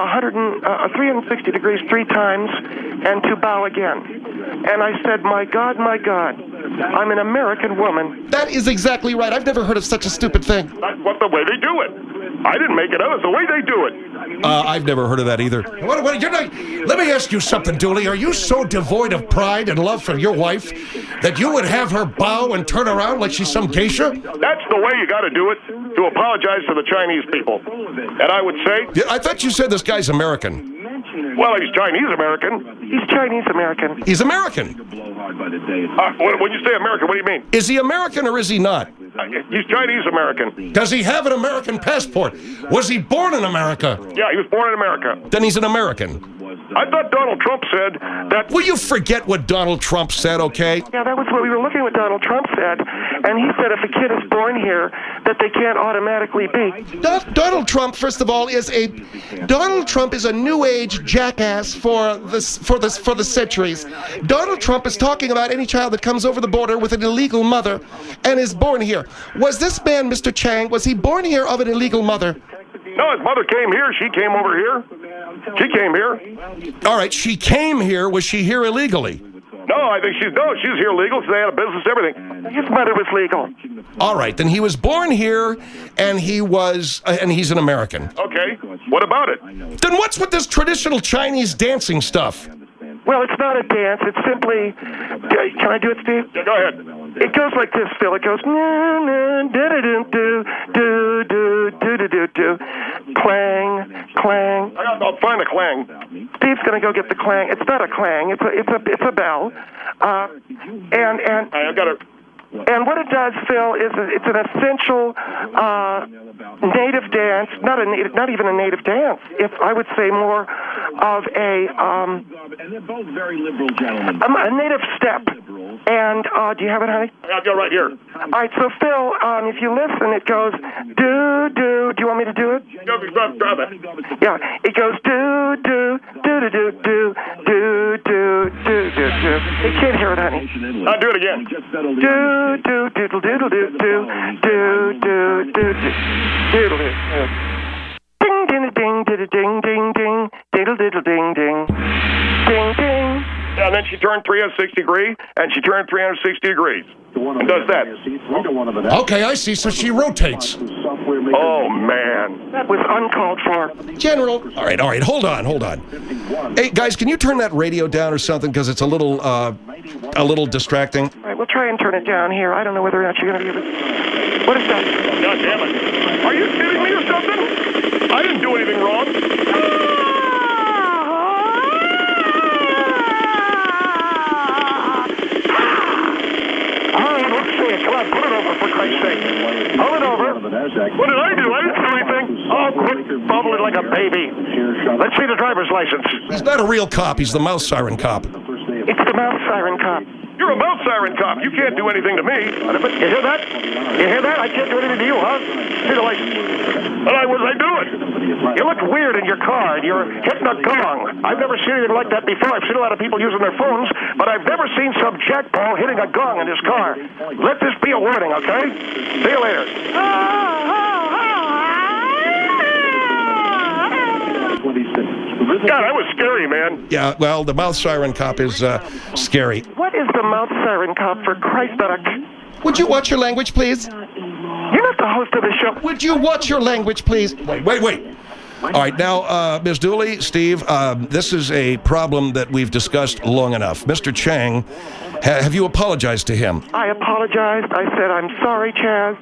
360 degrees 3 times and to bow again. And I said, my God, I'm an American woman. That is exactly right. I've never heard of such a stupid thing. That's the way they do it. I didn't make it up. It's the way they do it. I've never heard of that either. Let me ask you something, Dooley. Are you so devoid of pride and love for your wife that you would have her bow and turn around like she's some geisha? That's the way you got to do it, to apologize to the Chinese people. And I would say... Yeah, I thought you said this guy's American. Well, he's Chinese-American. He's Chinese-American. He's American. When you say American, what do you mean? Is he American or is he not? He's Chinese-American. Does he have an American passport? Was he born in America? Yeah, he was born in America. Then he's an American. I thought Donald Trump said that... Will you forget what Donald Trump said, okay? Yeah, that was what we were looking at what Donald Trump said. And he said if a kid is born here, that they can't automatically be. Donald Trump, first of all, is a new age jackass for the centuries. Donald Trump is talking about any child that comes over the border with an illegal mother and is born here. Was this man, Mr. Chang, was he born here of an illegal mother? No, his mother came here. She came over here. She came here. All right, she came here. Was she here illegally? No, I think she's here legal. So they had a business, everything. His mother was legal. All right, then he was born here, and he's an American. Okay, what about it? Then what's with this traditional Chinese dancing stuff? Well, it's not a dance. It's simply... Can I do it, Steve? Yeah, go ahead. It goes like this, Phil. It goes do clang, clang. I'll find a clang. Steve's gonna go get the clang. It's not a clang. It's a bell. And I've got it. And what it does, Phil, is it's an essential native dance. Not even a native dance. If I would say more of a and they're both very liberal gentlemen. a native step. And do you have it, honey? I've got it right here. All right. So Phil, if you listen, it goes do do. Do you want me to do it? Grab it. Yeah. It goes do do do do do do do do do do. You can't hear it, honey. I'll do it again. Do do doodle doodle do do do do do doodle do. Ding ding ding ding ding ding ding diddle diddle ding ding ding ding. And then she turned 360 degrees, and she turned 360 degrees. And does that. Okay, I see. So she rotates. Oh, man. That was uncalled for. General. All right. Hold on. Hey, guys, can you turn that radio down or something? Because it's a little distracting. All right, we'll try and turn it down here. I don't know whether or not you're going to be able to... What is that? God damn it. Are you kidding me or something? I didn't do anything wrong. Come on, put it over, for Christ's sake. Hold it over. What did I do? I didn't do anything. Oh, quit bubbling like a baby. Let's see the driver's license. He's not a real cop. He's the mouth siren cop. It's the mouth siren cop. You're a mouth siren cop. You can't do anything to me. You hear that? You hear that? I can't do anything to you, huh? See the license. What was I doing? You look weird in your car, and you're hitting a gong. I've never seen anything like that before. I've seen a lot of people using their phones, but I've never seen some jackball hitting a gong in his car. Let this be a warning, okay? See you later. God, that was scary, man. Yeah, well, the mouth siren cop is scary. What is the mouth siren cop, for Christ's sake? Would you watch your language, please? You're not the host of the show. Would you watch your language, please? Wait. All right, now, Ms. Dooley, Steve, this is a problem that we've discussed long enough. Mr. Chang, have you apologized to him? I apologized. I said, I'm sorry, Chaz.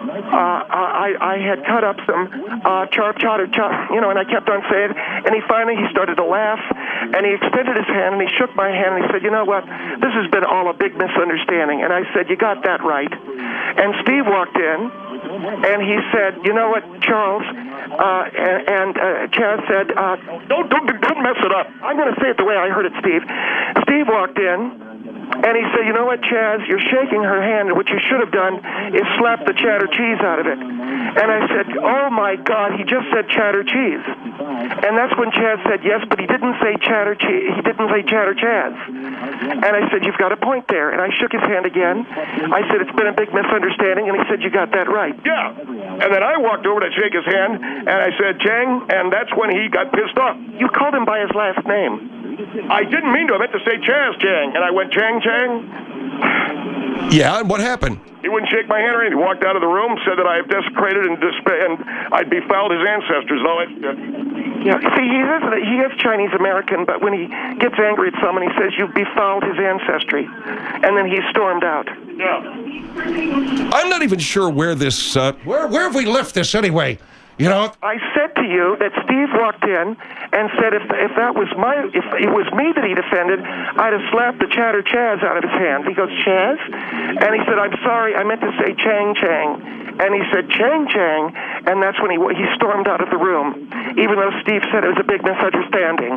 I had cut up some chop, and I kept on saying, and he started to laugh, and he extended his hand, and he shook my hand, and he said, you know what, this has been all a big misunderstanding. And I said, you got that right. And Steve walked in, and he said, you know what, Charles, and Chaz said, Don't mess it up. I'm going to say it the way I heard it, Steve. Steve walked in, and he said, you know what, Chaz, you're shaking her hand, and what you should have done is slap the cheddar cheese out of it. And I said, oh, my God, he just said cheddar cheese. And that's when Chaz said yes, but he didn't say cheddar cheese. He didn't say cheddar Chaz. And I said, you've got a point there. And I shook his hand again. I said, it's been a big misunderstanding. And he said, you got that right. Yeah. And then I walked over to shake his hand, and I said, Chang, and that's when he got pissed off. You called him by his last name. I didn't mean to. I meant to say Chaz Chang. And I went, Chang. Yeah, and what happened? He wouldn't shake my hand or anything. He walked out of the room, said that I have desecrated and I'd befouled his ancestors. No, yeah, see, he is Chinese American, but when he gets angry at someone, he says, you've befouled his ancestry. And then he stormed out. Yeah. I'm not even sure where this... Where have we left this anyway? You know, I said to you that Steve walked in and said if it was me that he defended, I'd have slapped the chatter Chaz out of his hand. He goes, Chaz? And he said, I'm sorry, I meant to say Chang. And he said, Chang. And that's when he stormed out of the room, even though Steve said it was a big misunderstanding.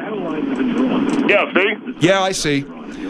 Yeah, see? Yeah, I see.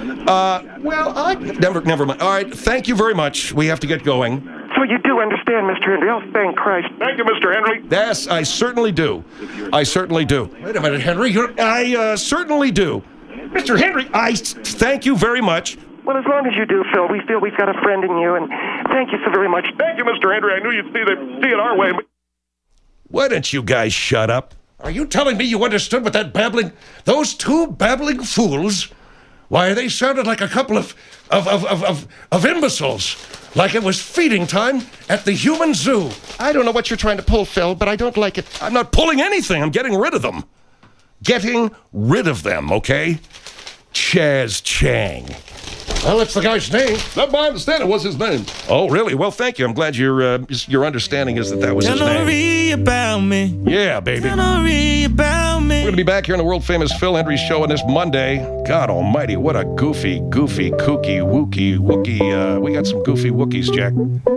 Never mind. All right, thank you very much. We have to get going. So you do understand, Mr. Henry. Oh, thank Christ. Thank you, Mr. Henry. Yes, I certainly do. Wait a minute, Henry. I certainly do. Mr. Henry, I thank you very much. Well, as long as you do, Phil, we feel we've got a friend in you, and thank you so very much. Thank you, Mr. Henry. I knew you'd see it our way. Why don't you guys shut up? Are you telling me you understood what that babbling... Those two babbling fools... Why, they sounded like a couple of imbeciles. Like it was feeding time at the human zoo. I don't know what you're trying to pull, Phil, but I don't like it. I'm not pulling anything. I'm getting rid of them. Getting rid of them, okay? Chaz Chang. Well, it's the guy's name. That's my understanding. What's his name? Oh, really? Well, thank you. I'm glad your understanding is that was his name. Worry about me. Yeah, baby. Don't worry about me. We're going to be back here on the world-famous Phil Hendry Show on this Monday. God almighty, what a goofy, kooky, wookie. We got some goofy Wookiees, Jack.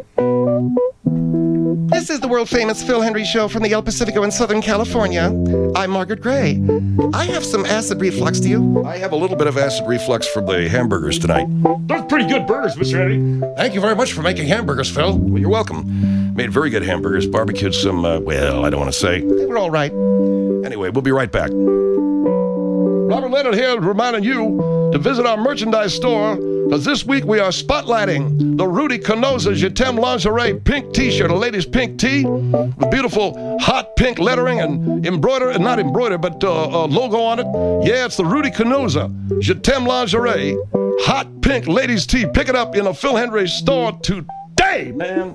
This is the world-famous Phil Hendry Show from the El Pacifico in Southern California. I'm Margaret Gray. I have some acid reflux. Do you? I have a little bit of acid reflux from the hamburgers tonight. Those are pretty good burgers, Mr. Hendry. Thank you very much for making hamburgers, Phil. Well, you're welcome. Made very good hamburgers, barbecued some, well, I don't want to say. They were all right. Anyway, we'll be right back. Robert Leonard here reminding you to visit our merchandise store, because this week we are spotlighting the Rudy Canosa Jetem Lingerie pink t-shirt, a lady's pink tee with beautiful hot pink lettering and not embroidered, but logo on it. Yeah, it's the Rudy Canosa Jetem Lingerie hot pink ladies tee. Pick it up in a Phil Hendry store today, man.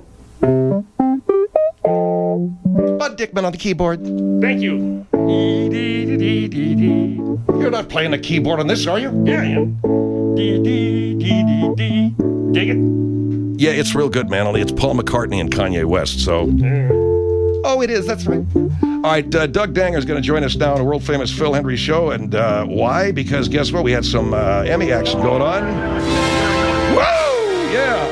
Bud Dickman on the keyboard. Thank you. You're not playing the keyboard on this, are you? Yeah, I am. Dig it? Yeah, it's real good, man. Only it's Paul McCartney and Kanye West, so. Oh, it is. That's right. All right, Doug Danger is going to join us now on the world-famous Phil Hendry Show. And why? Because guess what? We had some Emmy action going on. Whoa! Yeah.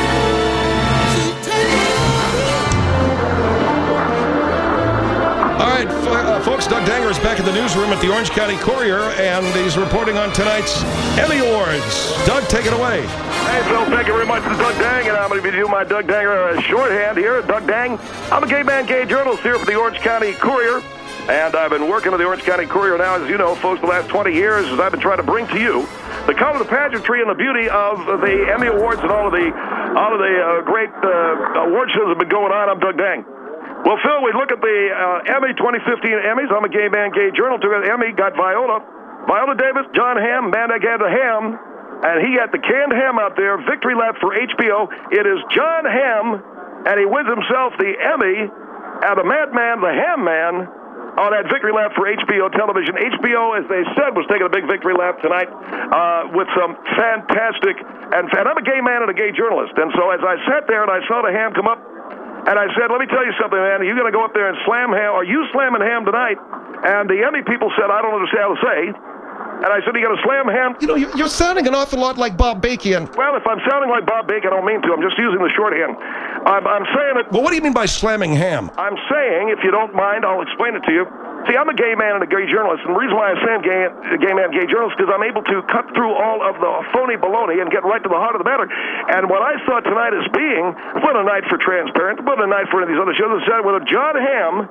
All right, folks, Doug Danger is back in the newsroom at the Orange County Courier, and he's reporting on tonight's Emmy Awards. Doug, take it away. Hey, Phil, thank you very much to Doug Dang, and I'm going to be doing my Doug Danger shorthand here. Doug Dang, I'm a gay man, gay journalist here for the Orange County Courier, and I've been working with the Orange County Courier now, as you know, folks, the last 20 years, as I've been trying to bring to you the color, the pageantry, and the beauty of the Emmy Awards and all of the great award shows that have been going on. I'm Doug Dang. Well, Phil, we look at the Emmy 2015 Emmys. I'm a gay man, gay journalist. Took an Emmy, got Viola Davis, John Hamm, man that had the ham. And he got the canned ham out there, victory lap for HBO. It is John Hamm, and he wins himself the Emmy at the Madman, the Ham Man, on that victory lap for HBO television. HBO, as they said, was taking a big victory lap tonight with some fantastic, and I'm a gay man and a gay journalist. And so as I sat there and I saw the ham come up, and I said, let me tell you something, man. You're going to go up there and slam ham. Are you slamming ham tonight? And the Emmy people said, I don't understand how to say. And I said, you got to slam ham? You know, you're sounding an awful lot like Bob Bacon. Well, if I'm sounding like Bob Bacon, I don't mean to. I'm just using the shorthand. I'm saying it. Well, what do you mean by slamming ham? I'm saying, if you don't mind, I'll explain it to you. See, I'm a gay man and a gay journalist, and the reason why I say I'm gay man, gay journalist, is because I'm able to cut through all of the phony baloney and get right to the heart of the matter. And what I saw tonight as being, what a night for Transparent, what a night for these other shows, that with a John Hamm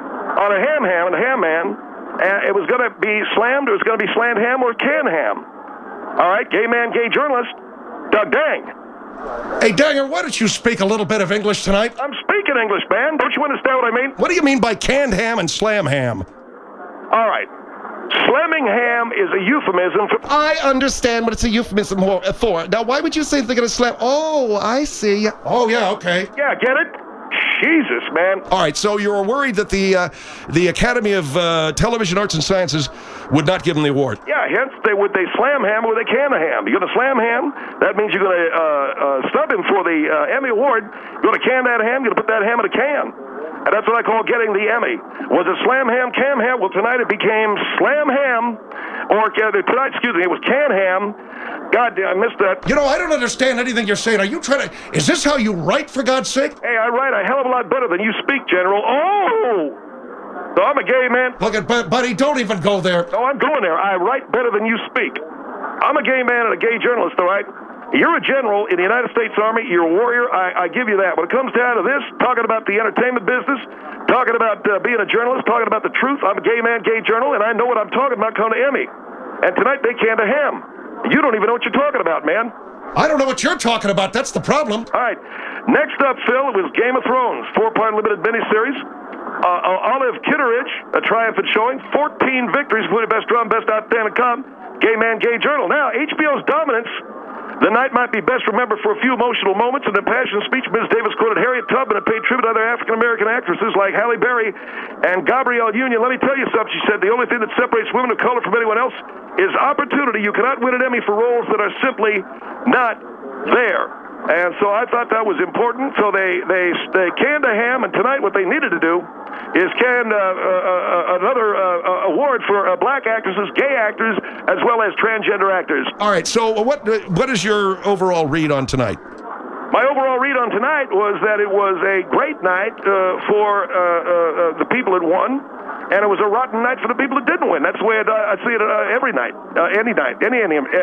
on a ham and a ham man, it was going to be slammed, it was going to be slammed ham or canned ham. All right, gay man, gay journalist, Doug Dang. Hey, Danger, why don't you speak a little bit of English tonight? I'm speaking English, man. Don't you understand what I mean? What do you mean by canned ham and slam ham? All right. Slamming ham is a euphemism for... I understand what it's a euphemism for. Now, why would you say they're going to slam... Oh, I see. Oh, yeah, okay. Yeah, get it? Jesus, man. All right, so you're worried that the Academy of Television Arts and Sciences would not give him the award? Yeah, hence would they slam ham or would they can a ham? You're going to slam ham, that means you're going to snub him for the Emmy Award. You're going to can that ham, you're going to put that ham in a can. And that's what I call getting the Emmy. Was it slam ham, cam ham? Well, tonight it became slam ham, or tonight, excuse me, it was can ham. God damn, I missed that. You know, I don't understand anything you're saying. Are you trying to... Is this how you write, for God's sake? Hey, I write a hell of a lot better than you speak, General. Oh! So I'm a gay man. Look, buddy, don't even go there. No, I'm going there. I write better than you speak. I'm a gay man and a gay journalist, all right? You're a general in the United States Army. You're a warrior. I give you that. When it comes down to this, talking about the entertainment business, talking about being a journalist, talking about the truth, I'm a gay man, gay journal, and I know what I'm talking about coming to Emmy. And tonight they canned a ham. You don't even know what you're talking about, man. I don't know what you're talking about. That's the problem. All right. Next up, Phil, it was Game of Thrones, 4-part limited miniseries. Olive Kitteridge, a triumphant showing, 14 victories, including Best Drum, Best Outstanding Com, Gay Man, Gay Journal. Now, HBO's dominance, the night might be best remembered for a few emotional moments. In an impassioned speech, Ms. Davis quoted Harriet Tubman and paid tribute to other African-American actresses like Halle Berry and Gabrielle Union. Let me tell you something, she said, the only thing that separates women of color from anyone else is opportunity. You cannot win an Emmy for roles that are simply not there. And so I thought that was important. So they canned a ham, and tonight what they needed to do is can another award for black actresses, gay actors, as well as transgender actors. All right, so what is your overall read on tonight? My overall read on tonight was that it was a great night for the people that won, and it was a rotten night for the people that didn't win. That's the way I see it every night, any night, any.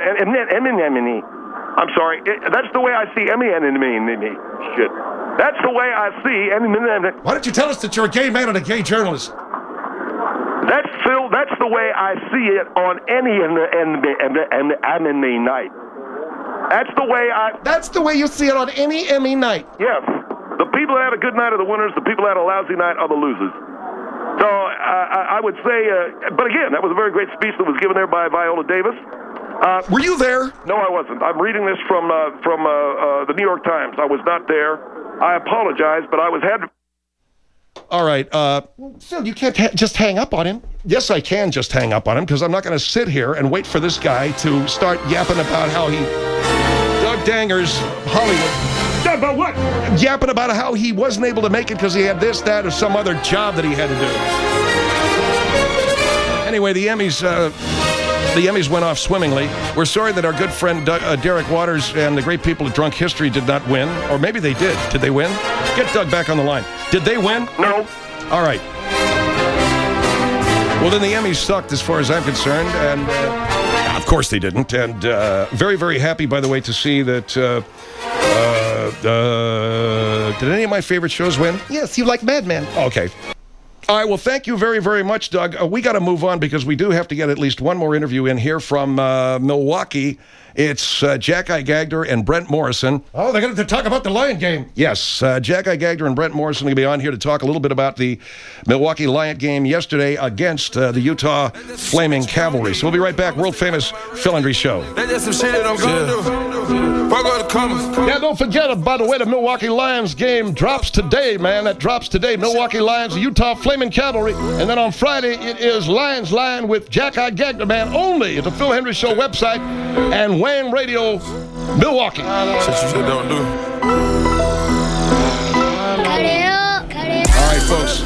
I'm sorry. That's the way I see shit. That's the way I see. Why don't you tell us that you're a gay man and a gay journalist? That's Phil. That's the way I see it on any Emmy night. That's the way That's the way you see it on any Emmy night. Yes. The people that had a good night are the winners. The people that had a lousy night are the losers. So I would say, but again, that was a very great speech that was given there by Viola Davis. Were you there? No, I wasn't. I'm reading this from the New York Times. I was not there. I apologize, but I was had. All right. Phil, you can't just hang up on him. Yes, I can just hang up on him because I'm not going to sit here and wait for this guy to start yapping about how he. Doug Danger's Hollywood. About what? Yapping about how he wasn't able to make it because he had this, that, or some other job that he had to do. Anyway, the Emmys went off swimmingly. We're sorry that our good friend Derek Waters and the great people at Drunk History did not win. Or maybe they did. Did they win? Get Doug back on the line. Did they win? No. All right. Well, then the Emmys sucked as far as I'm concerned. And of course they didn't. And very, very happy, by the way, to see that... did any of my favorite shows win? Yes, you like Mad Men. Okay. All right, well, thank you very, very much, Doug. We got to move on because we do have to get at least one more interview in here from Milwaukee. It's Jack-I Gagder and Brent Morrison. Oh, they're going to talk about the Lion game. Yes, Jack-I Gagder and Brent Morrison are going to be on here to talk a little bit about the Milwaukee Lion game yesterday against the Utah Flaming Cavalry. So we'll be right back. World-famous Phil Hendry Show. That's just some shit that I'm going to do. Yeah, don't forget, by the way, the Milwaukee Lions game drops today, man. That drops today. Milwaukee Lions, the Utah Flaming Cavalry. And then on Friday, it is Lions Line with Jack-I Gagder, man, only at the Phil Hendry Show website and Wayne Radio, Milwaukee. Shit you don't do. All right, folks.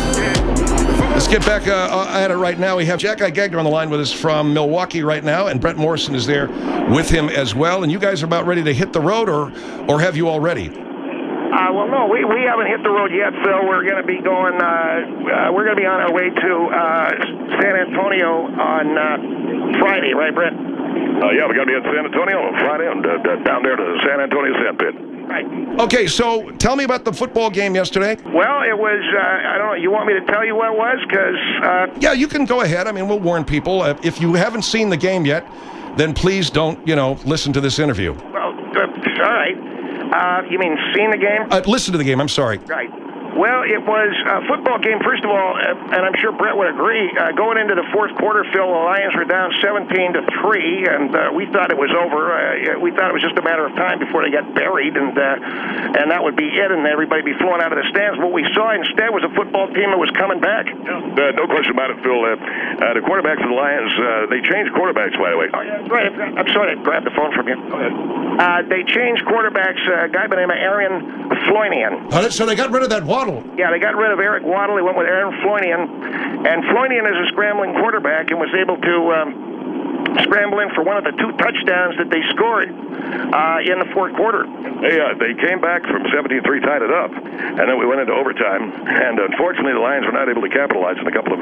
Let's get back at it right now. We have Jack-I Gagder on the line with us from Milwaukee right now, and Brent Morrison is there with him as well. And you guys are about ready to hit the road, or have you already? Well, no, we haven't hit the road yet, Phil. We're going to be going. We're going to be on our way to San Antonio on Friday, right, Brent? Yeah, we got to be at San Antonio on Friday and down there to the San Antonio Sandpit. Right. Okay, so tell me about the football game yesterday. Well, it was, I don't know, you want me to tell you what it was? Because... Yeah, you can go ahead. I mean, we'll warn people. If you haven't seen the game yet, then please don't, listen to this interview. Well, all right. You mean seen the game? Listen to the game, I'm sorry. Right. Well, it was a football game, first of all, and I'm sure Brett would agree. Going into the fourth quarter, Phil, the Lions were down 17-3, and we thought it was over. We thought it was just a matter of time before they got buried, and that would be it, and everybody be flowing out of the stands. What we saw instead was a football team that was coming back. No question about it, Phil. The quarterbacks of the Lions, they changed quarterbacks, by the way. Oh, yeah, right. I'm sorry, I grabbed the phone from you. Go ahead. They changed quarterbacks, a guy by the name of Aaron Floynian. So they got rid of that Waddle. Yeah, they got rid of Eric Waddle. They went with Aaron Floynian. And Floynian is a scrambling quarterback and was able to scramble in for one of the two touchdowns that they scored in the fourth quarter. They came back from 17-3, tied it up, and then we went into overtime. And unfortunately, the Lions were not able to capitalize on a couple of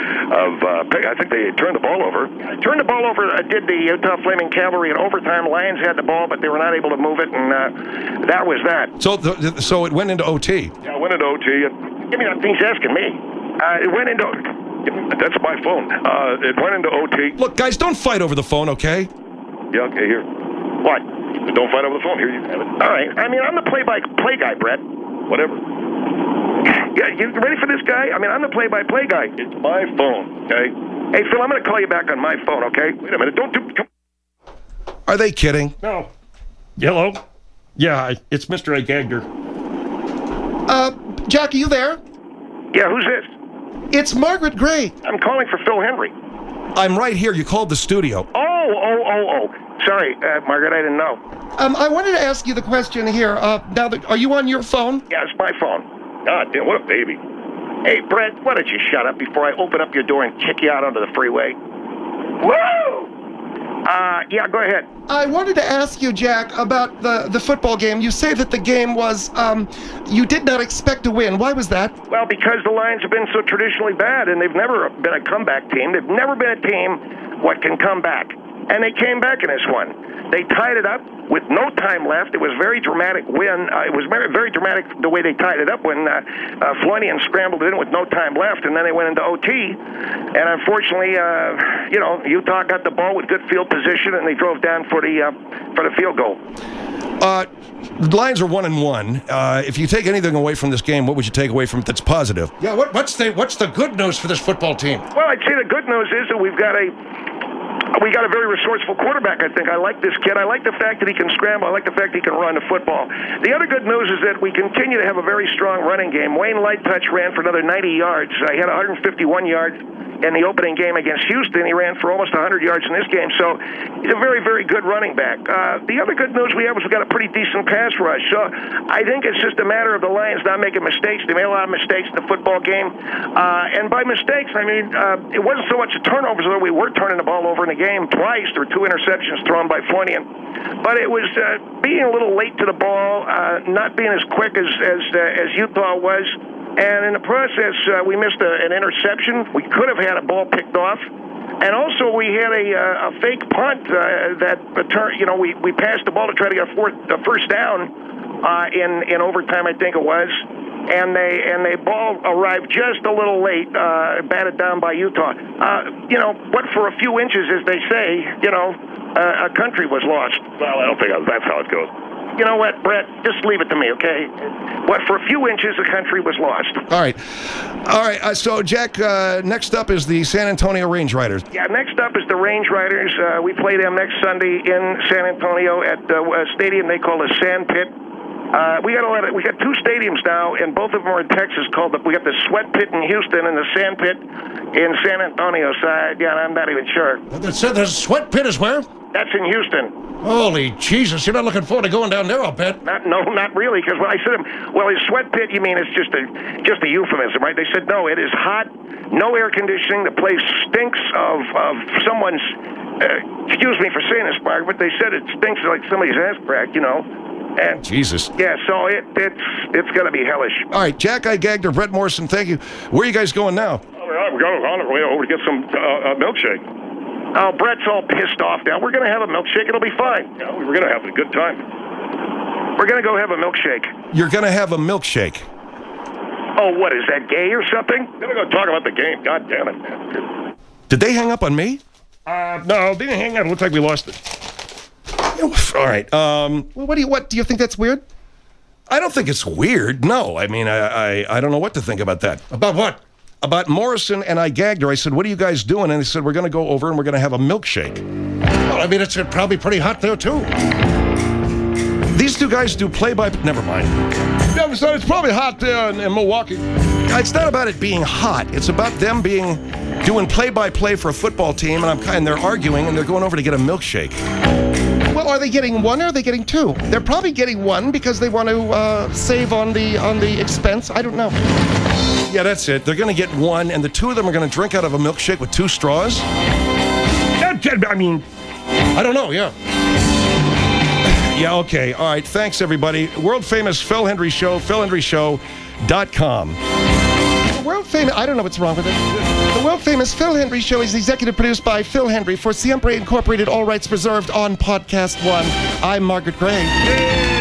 I think they turned the ball over. Turned the ball over, did the Utah Flaming Cavalry in overtime. Lions had the ball, but they were not able to move it, and that was that. So it went into OT. Yeah, it went into OT. Give me that thing he's asking me. It went into... That's my phone. It went into OT. Look, guys, don't fight over the phone, okay? Yeah, okay, here. What? Don't fight over the phone. Here, you have it. All right. I mean, I'm the play-by-play guy, Brett. Whatever. Yeah, you ready for this guy? I mean, I'm the play-by-play guy. It's my phone, okay? Hey, Phil, I'm going to call you back on my phone, okay? Wait a minute. Come. Are they kidding? No. Hello? Yeah, it's Mr. A. Gagder. Jack, are you there? Yeah, who's this? It's Margaret Gray. I'm calling for Phil Hendry. I'm right here. You called the studio. Oh. Sorry, Margaret, I didn't know. I wanted to ask you the question here. Now, are you on your phone? Yeah, it's my phone. God damn, what a baby. Hey, Brett, why don't you shut up before I open up your door and kick you out onto the freeway? Woo! Yeah, go ahead. I wanted to ask you, Jack, about the football game. You say that the game was, you did not expect to win. Why was that? Well, because the Lions have been so traditionally bad, and they've never been a comeback team. They've never been a team what can come back. And they came back in this one. They tied it up with no time left. It was a very dramatic win. It was very dramatic the way they tied it up when Flonian scrambled it in with no time left, and then they went into OT. And unfortunately, Utah got the ball with good field position, and they drove down for the field goal. The Lions are 1-1. If you take anything away from this game, what would you take away from it that's positive? Yeah, what's the good news for this football team? Well, I'd say the good news is that we got a very resourceful quarterback, I think. I like this kid. I like the fact that he can scramble. I like the fact that he can run the football. The other good news is that we continue to have a very strong running game. Wayne Lighttouch ran for another 90 yards. He had 151 yards in the opening game against Houston. He ran for almost 100 yards in this game. So he's a very, very good running back. The other good news we have is we've got a pretty decent pass rush. So I think it's just a matter of the Lions not making mistakes. They made a lot of mistakes in the football game. And by mistakes, I mean, it wasn't so much the turnovers, although we were turning the ball over in the game twice. There were 2 interceptions thrown by Flonian. But it was being a little late to the ball, not being as quick as Utah was. And in the process, we missed an interception. We could have had a ball picked off. And also, we had a fake punt that turned. We passed the ball to try to get a first down in overtime, I think it was. And the ball arrived just a little late, batted down by Utah. But for a few inches, as they say, a country was lost. Well, I don't think that's how it goes. You know what, Brett? Just leave it to me, okay? What, for a few inches, the country was lost. All right. So, Jack, next up is the San Antonio Range Riders. Yeah, next up is the Range Riders. We play them next Sunday in San Antonio at a stadium they call the Sand Pit. We got 2 stadiums now, and both of them are in Texas. We got the Sweat Pit in Houston and the Sand Pit in San Antonio. So, I'm not even sure. The Sweat Pit is where? That's in Houston. Holy Jesus! You're not looking forward to going down there, I'll bet. Not really. Because when I said, well, his Sweat Pit, you mean it's just a euphemism, right? They said no, it is hot, no air conditioning. The place stinks of someone's. Excuse me for saying this, Mark, but they said it stinks like somebody's ass crack, And Jesus. Yeah, so it's going to be hellish. All right, Jack Gagner, Brett Morrison, thank you. Where are you guys going now? We're going on our way over to get some milkshake. Oh, Brett's all pissed off now. We're going to have a milkshake. It'll be fine. Yeah, we're going to have a good time. We're going to go have a milkshake. You're going to have a milkshake? Oh, what, is that gay or something? We're going to go talk about the game. God damn it, man. Did they hang up on me? No, they didn't hang up. It looked like we lost it. All right. Well, what do you think that's weird? I don't think it's weird. No. I mean, I don't know what to think about that. About what? About Morrison and Gagner. I said, what are you guys doing? And they said, we're going to go over and we're going to have a milkshake. Well, I mean, it's probably pretty hot there, too. These 2 guys do play-by... Never mind. Yeah, so it's probably hot there in Milwaukee. It's not about it being hot. It's about them doing play-by-play for a football team, and they're arguing, and they're going over to get a milkshake. Well, are they getting 1 or are they getting 2? They're probably getting 1 because they want to save on the expense. I don't know. Yeah, that's it. They're going to get 1, and the 2 of them are going to drink out of a milkshake with 2 straws? I mean, I don't know, yeah. Yeah, okay. All right, thanks, everybody. World-famous Phil Hendrie Show, philhendrieshow.com. I don't know what's wrong with it. The world-famous Phil Hendrie Show is executive produced by Phil Hendrie for Siempre Incorporated, all rights reserved on Podcast One. I'm Margaret Gray.